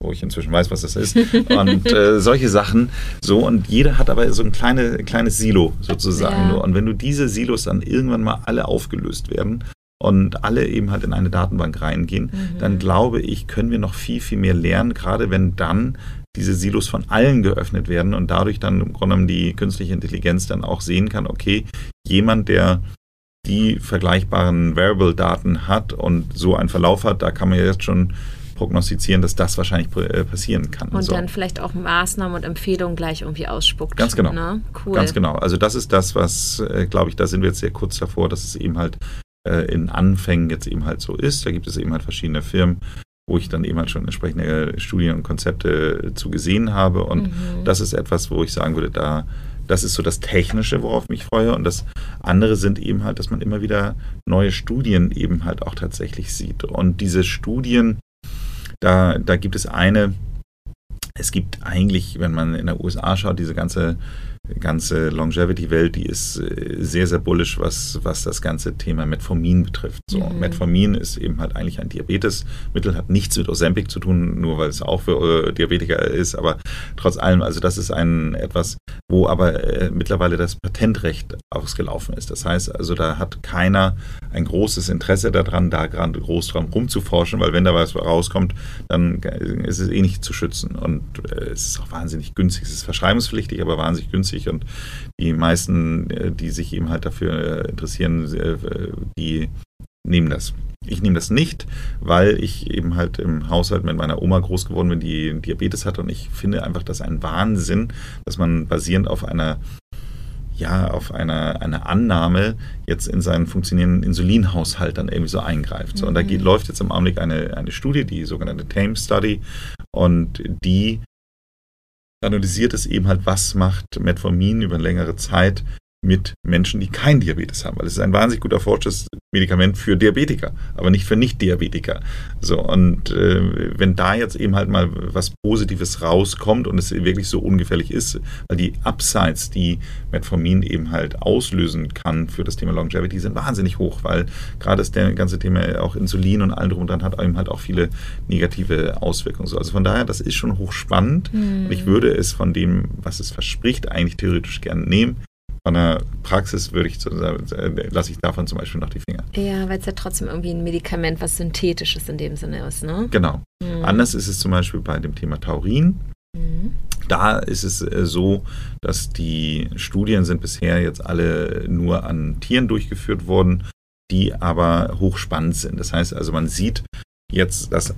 wo ich inzwischen weiß, was das ist. Und solche Sachen. So, und jeder hat aber so ein kleines Silo sozusagen nur. Und wenn du diese Silos dann irgendwann mal alle aufgelöst werden und alle eben halt in eine Datenbank reingehen, dann glaube ich, können wir noch viel, viel mehr lernen, gerade wenn dann diese Silos von allen geöffnet werden und dadurch dann im Grunde genommen die künstliche Intelligenz dann auch sehen kann, okay, jemand, der die vergleichbaren Variable-Daten hat und so einen Verlauf hat, da kann man ja jetzt schon prognostizieren, dass das wahrscheinlich passieren kann. Und dann vielleicht auch Maßnahmen und Empfehlungen gleich irgendwie ausspuckt. Ganz genau. Ne? Cool. Ganz genau. Also das ist das, was, glaube ich, da sind wir jetzt sehr kurz davor, dass es eben halt in Anfängen jetzt eben halt so ist. Da gibt es eben halt verschiedene Firmen, wo ich dann eben halt schon entsprechende Studien und Konzepte zu gesehen habe. Und das ist etwas, wo ich sagen würde, das ist so das Technische, worauf ich mich freue. Und das andere sind eben halt, dass man immer wieder neue Studien eben halt auch tatsächlich sieht. Und diese Studien, da gibt es es gibt eigentlich, wenn man in der USA schaut, diese ganze Longevity-Welt, die ist sehr, sehr bullish, was das ganze Thema Metformin betrifft. So, Metformin ist eben halt eigentlich ein Diabetesmittel, hat nichts mit Ozempic zu tun, nur weil es auch für Diabetiker ist, aber trotz allem, also das ist etwas, wo aber mittlerweile das Patentrecht ausgelaufen ist. Das heißt, also da hat keiner ein großes Interesse daran, da gerade groß dran rumzuforschen, weil wenn da was rauskommt, dann ist es nicht zu schützen. Und es ist auch wahnsinnig günstig. Es ist verschreibungspflichtig, aber wahnsinnig günstig. Und die meisten, die sich eben halt dafür interessieren, die nehmen das. Ich nehme das nicht, weil ich eben halt im Haushalt mit meiner Oma groß geworden bin, die Diabetes hatte. Und ich finde einfach, das ein Wahnsinn, dass man basierend auf einer Annahme jetzt in seinen funktionierenden Insulinhaushalt dann irgendwie so eingreift. So, und da läuft jetzt im Augenblick eine Studie, die sogenannte TAME Study, und die analysiert es eben halt, was macht Metformin über eine längere Zeit mit Menschen, die kein Diabetes haben. Weil es ist ein wahnsinnig gut erforschtes Medikament für Diabetiker, aber nicht für Nicht-Diabetiker. So, und wenn da jetzt eben halt mal was Positives rauskommt und es wirklich so ungefährlich ist, weil die Upsides, die Metformin eben halt auslösen kann für das Thema Longevity, sind wahnsinnig hoch, weil gerade das ganze Thema auch Insulin und allem drum und dran hat eben halt auch viele negative Auswirkungen. So, also von daher, das ist schon hochspannend und ich würde es von dem, was es verspricht, eigentlich theoretisch gerne nehmen. Von der Praxis lasse ich davon zum Beispiel noch die Finger. Ja, weil es ja trotzdem irgendwie ein Medikament, was Synthetisches in dem Sinne ist, ne? Genau. Anders ist es zum Beispiel bei dem Thema Taurin. Da ist es so, dass die Studien sind bisher jetzt alle nur an Tieren durchgeführt worden, die aber hochspannend sind. Das heißt also, man sieht jetzt, dass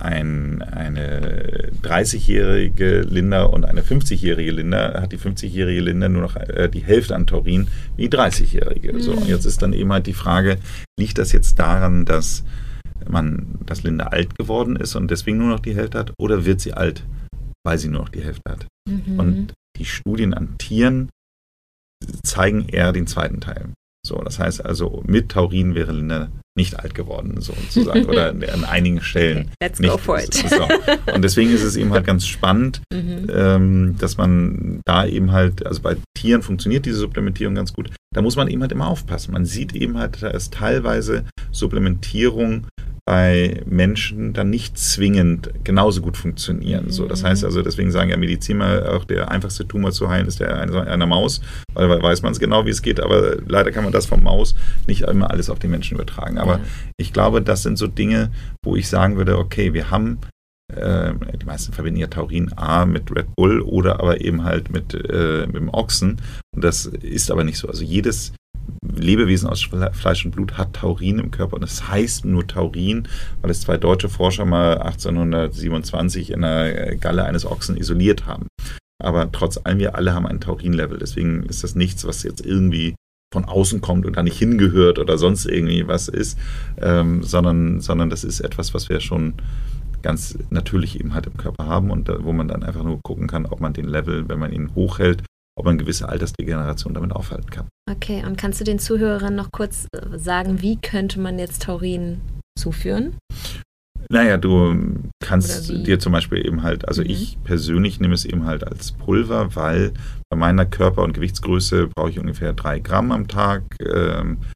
eine 30-jährige Linda und eine 50-jährige Linda, hat die 50-jährige Linda nur noch die Hälfte an Taurin wie die 30-jährige. So, und jetzt ist dann eben halt die Frage, liegt das jetzt daran, dass Linda alt geworden ist und deswegen nur noch die Hälfte hat, oder wird sie alt, weil sie nur noch die Hälfte hat? Und die Studien an Tieren zeigen eher den zweiten Teil. So, das heißt also, mit Taurin wäre Linda nicht alt geworden, sozusagen, oder an einigen Stellen. Let's nicht. Go for it. So. Und deswegen ist es eben halt ganz spannend, dass man da eben halt, also bei Tieren funktioniert diese Supplementierung ganz gut, da muss man eben halt immer aufpassen. Man sieht eben halt, da ist teilweise Supplementierung bei Menschen dann nicht zwingend genauso gut funktionieren. So, das heißt also, deswegen sagen ja Mediziner, auch der einfachste Tumor zu heilen ist der einer Maus, weil weiß man es genau, wie es geht, aber leider kann man das vom Maus nicht immer alles auf den Menschen übertragen. Aber ich glaube, das sind so Dinge, wo ich sagen würde, okay, wir haben, die meisten verbinden ja Taurin A mit Red Bull oder aber eben halt mit dem Ochsen, und das ist aber nicht so. Also jedes Lebewesen aus Fleisch und Blut hat Taurin im Körper, und es heißt nur Taurin, weil es 2 deutsche Forscher mal 1827 in der Galle eines Ochsen isoliert haben. Aber trotz allem, wir alle haben ein Taurin-Level, deswegen ist das nichts, was jetzt irgendwie von außen kommt und da nicht hingehört oder sonst irgendwie was ist, sondern das ist etwas, was wir schon ganz natürlich eben halt im Körper haben und wo man dann einfach nur gucken kann, ob man den Level, wenn man ihn hochhält, ob man gewisse Altersdegeneration damit aufhalten kann. Okay, und kannst du den Zuhörern noch kurz sagen, wie könnte man jetzt Taurin zuführen? Naja, du kannst dir zum Beispiel eben halt, also ich persönlich nehme es eben halt als Pulver, weil bei meiner Körper- und Gewichtsgröße brauche ich ungefähr 3 Gramm am Tag.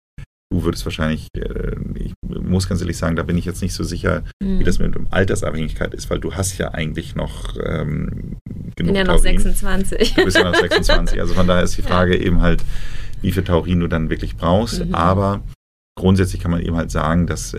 Du würdest wahrscheinlich, ich muss ganz ehrlich sagen, da bin ich jetzt nicht so sicher, wie das mit Altersabhängigkeit ist, weil du hast ja eigentlich noch genug Ich bin ja noch Taurin. 26. Du bist ja noch 26. Also von daher ist die Frage eben halt, wie viel Taurin du dann wirklich brauchst. Aber grundsätzlich kann man eben halt sagen, dass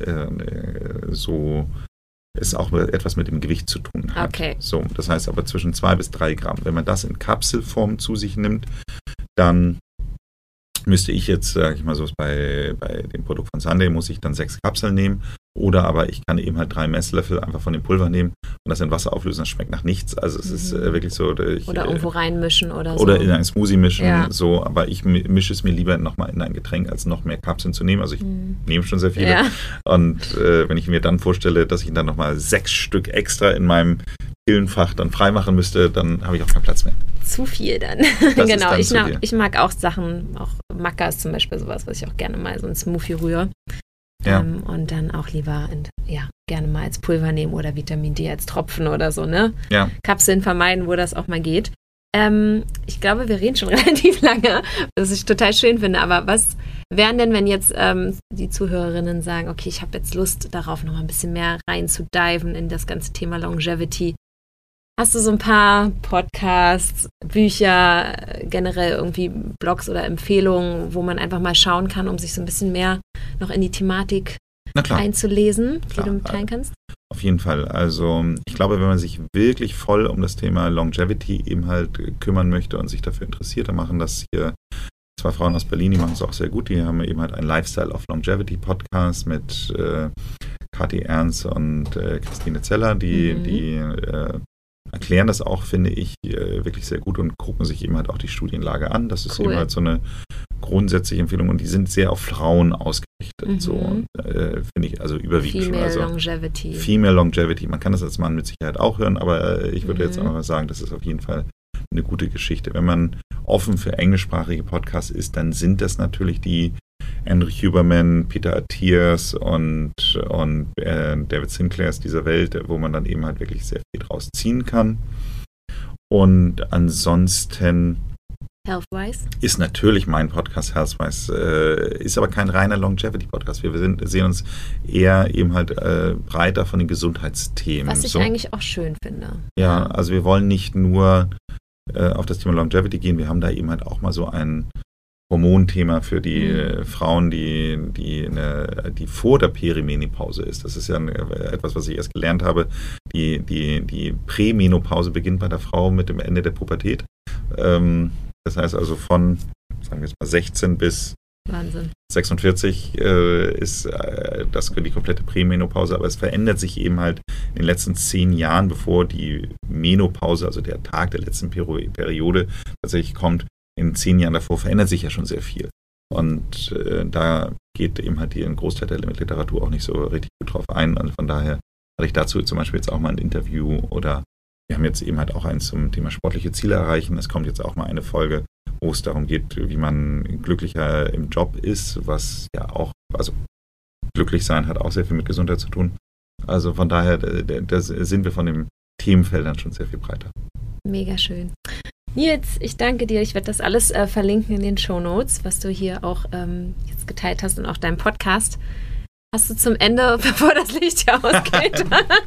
so es auch etwas mit dem Gewicht zu tun hat. Okay. So, das heißt aber zwischen 2 bis 3 Gramm. Wenn man das in Kapselform zu sich nimmt, dann müsste ich jetzt, sage ich mal so, bei dem Produkt von Sunday muss ich dann 6 Kapseln nehmen. Oder aber ich kann eben halt 3 Messlöffel einfach von dem Pulver nehmen und das in Wasser auflösen. Das schmeckt nach nichts. Also es ist wirklich so. Oder irgendwo reinmischen oder so. Oder in einen Smoothie mischen. So, aber ich mische es mir lieber nochmal in ein Getränk, als noch mehr Kapseln zu nehmen. Also ich nehme schon sehr viele. Ja. Und wenn ich mir dann vorstelle, dass ich dann nochmal 6 Stück extra in meinem Pillenfach dann freimachen müsste, dann habe ich auch keinen Platz mehr. Zu viel dann. Genau, ich mag auch Sachen, auch Maca ist zum Beispiel sowas, was ich auch gerne mal so ein Smoothie rühre. Ja. Und dann auch lieber gerne mal als Pulver nehmen oder Vitamin D als Tropfen oder so, ne? Ja. Kapseln vermeiden, wo das auch mal geht. Ich glaube, wir reden schon relativ lange, was ich total schön finde, aber was wären denn, wenn jetzt die Zuhörerinnen sagen, okay, ich habe jetzt Lust darauf, noch mal ein bisschen mehr rein zu diven in das ganze Thema Longevity. Hast du so ein paar Podcasts, Bücher, generell irgendwie Blogs oder Empfehlungen, wo man einfach mal schauen kann, um sich so ein bisschen mehr noch in die Thematik einzulesen, die du teilen kannst? Auf jeden Fall. Also ich glaube, wenn man sich wirklich voll um das Thema Longevity eben halt kümmern möchte und sich dafür interessiert, dann machen das hier 2 Frauen aus Berlin, die machen es auch sehr gut. Die haben eben halt einen Lifestyle of Longevity Podcast mit Kathi Ernst und Christine Zeller, die erklären das auch, finde ich, wirklich sehr gut und gucken sich eben halt auch die Studienlage an. Das ist eben halt so eine grundsätzliche Empfehlung und die sind sehr auf Frauen ausgerichtet. So finde ich, also überwiegend schon. Also Longevity. Female Longevity. Man kann das als Mann mit Sicherheit auch hören, aber ich würde jetzt einfach mal sagen, das ist auf jeden Fall eine gute Geschichte. Wenn man offen für englischsprachige Podcasts ist, dann sind das natürlich die Andrew Huberman, Peter Attias und David Sinclairs dieser Welt, wo man dann eben halt wirklich sehr viel draus ziehen kann. Und ansonsten Healthwise ist natürlich mein Podcast Healthwise, ist aber kein reiner Longevity-Podcast. Wir sehen uns eher eben halt breiter von den Gesundheitsthemen. Was ich eigentlich auch schön finde. Ja, also wir wollen nicht nur auf das Thema Longevity gehen, wir haben da eben halt auch mal so ein Hormonthema für die Frauen, die vor der Perimenopause ist. Das ist ja etwas, was ich erst gelernt habe. Die Prämenopause beginnt bei der Frau mit dem Ende der Pubertät. Das heißt also von, sagen wir jetzt mal, 16 bis Wahnsinn. 46 ist das die komplette Prämenopause, aber es verändert sich eben halt in den letzten 10 Jahren, bevor die Menopause, also der Tag der letzten Periode tatsächlich kommt. In 10 Jahren davor verändert sich ja schon sehr viel. Und da geht eben halt ein Großteil der Literatur auch nicht so richtig gut drauf ein. Und von daher hatte ich dazu zum Beispiel jetzt auch mal ein Interview oder wir haben jetzt eben halt auch eins zum Thema sportliche Ziele erreichen. Es kommt jetzt auch mal eine Folge, wo es darum geht, wie man glücklicher im Job ist, was ja auch, also glücklich sein hat auch sehr viel mit Gesundheit zu tun. Also von daher da sind wir von den Themenfeldern schon sehr viel breiter. Mega schön. Nils, ich danke dir. Ich werde das alles verlinken in den Shownotes, was du hier auch jetzt geteilt hast und auch deinem Podcast. Hast du zum Ende, bevor das Licht hier ausgeht,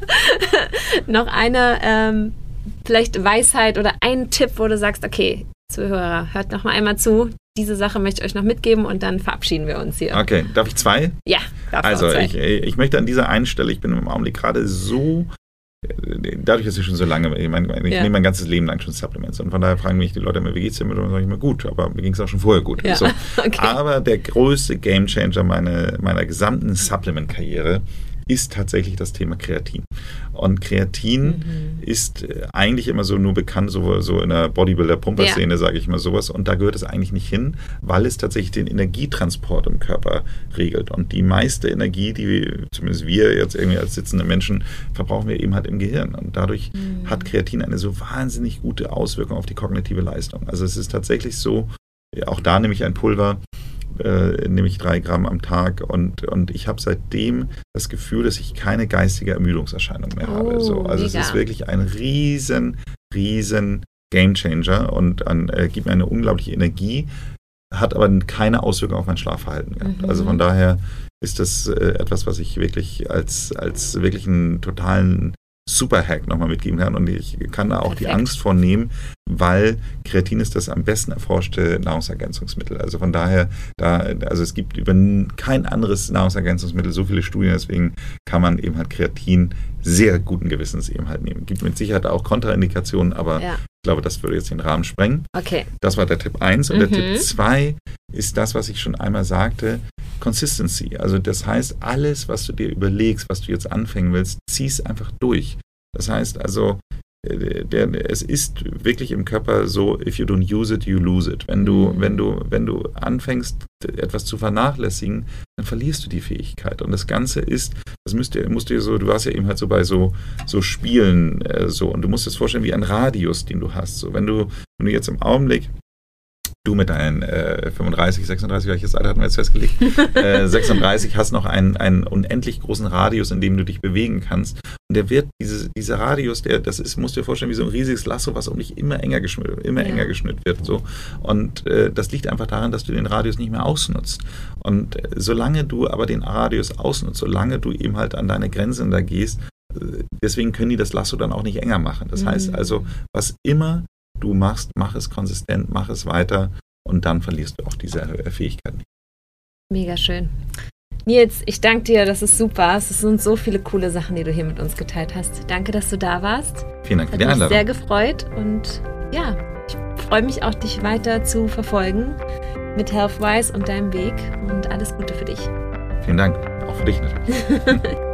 noch eine vielleicht Weisheit oder einen Tipp, wo du sagst, okay, Zuhörer, hört noch mal einmal zu. Diese Sache möchte ich euch noch mitgeben und dann verabschieden wir uns hier. Okay, darf ich 2? Ja, darf also ich 2. Ich möchte an dieser einen Stelle, ich bin im Augenblick gerade so, dadurch, dass ich schon so lange, ich nehme mein ganzes Leben lang schon Supplements und von daher fragen mich die Leute immer, wie geht's dir mit? Und dann sage ich immer, gut, aber mir ging es auch schon vorher gut. Ja, so. okay. Aber der größte Gamechanger meiner gesamten Supplement-Karriere ist tatsächlich das Thema Kreatin. Und Kreatin ist eigentlich immer so nur bekannt, so in der Bodybuilder-Pumper-Szene, sage ich mal sowas. Und da gehört es eigentlich nicht hin, weil es tatsächlich den Energietransport im Körper regelt. Und die meiste Energie, die zumindest wir jetzt irgendwie als sitzende Menschen verbrauchen wir eben halt im Gehirn. Und dadurch hat Kreatin eine so wahnsinnig gute Auswirkung auf die kognitive Leistung. Also es ist tatsächlich so, auch da nehme ich ein Pulver, nehme ich 3 Gramm am Tag und ich habe seitdem das Gefühl, dass ich keine geistige Ermüdungserscheinung mehr habe. So, also es ist wirklich ein riesen Gamechanger und gibt mir eine unglaubliche Energie. hat aber keine Auswirkung auf mein Schlafverhalten gehabt. Also von daher ist das etwas, was ich wirklich als wirklich einen totalen Superhack nochmal mitgeben kann, und ich kann da auch die Angst vornehmen, weil Kreatin ist das am besten erforschte Nahrungsergänzungsmittel. Also von daher, also es gibt über kein anderes Nahrungsergänzungsmittel so viele Studien, deswegen kann man eben halt Kreatin sehr guten Gewissens eben halt nehmen. Gibt mit Sicherheit auch Kontraindikationen, aber ich glaube, das würde jetzt den Rahmen sprengen. Okay. Das war der Tipp 1. Und der Tipp 2 ist das, was ich schon einmal sagte, Consistency. Also das heißt, alles, was du dir überlegst, was du jetzt anfangen willst, zieh es einfach durch. Das heißt also, es ist wirklich im Körper so, if you don't use it, you lose it. Wenn du anfängst, etwas zu vernachlässigen, dann verlierst du die Fähigkeit. Und das Ganze ist, musst du so, du warst ja eben halt so bei so Spielen, und du musst es vorstellen wie ein Radius, den du hast. So, wenn du jetzt im Augenblick, du mit deinen 35, 36, welches Alter hatten wir jetzt festgelegt? 36 hast noch einen unendlich großen Radius, in dem du dich bewegen kannst. Und der wird, dieser Radius, musst du dir vorstellen, wie so ein riesiges Lasso, was um dich immer enger geschnürt wird. So. Und das liegt einfach daran, dass du den Radius nicht mehr ausnutzt. Und solange du aber den Radius ausnutzt, solange du eben halt an deine Grenzen da gehst, deswegen können die das Lasso dann auch nicht enger machen. Das heißt also, was immer du machst, mach es konsistent, mach es weiter, und dann verlierst du auch diese Fähigkeit nicht. Mega schön. Nils, ich danke dir, das ist super. Es sind so viele coole Sachen, die du hier mit uns geteilt hast. Danke, dass du da warst. Vielen Dank für die Einladung. Hat mich sehr gefreut, und ja, ich freue mich auch, dich weiter zu verfolgen mit Healthwise und deinem Weg, und alles Gute für dich. Vielen Dank, auch für dich natürlich.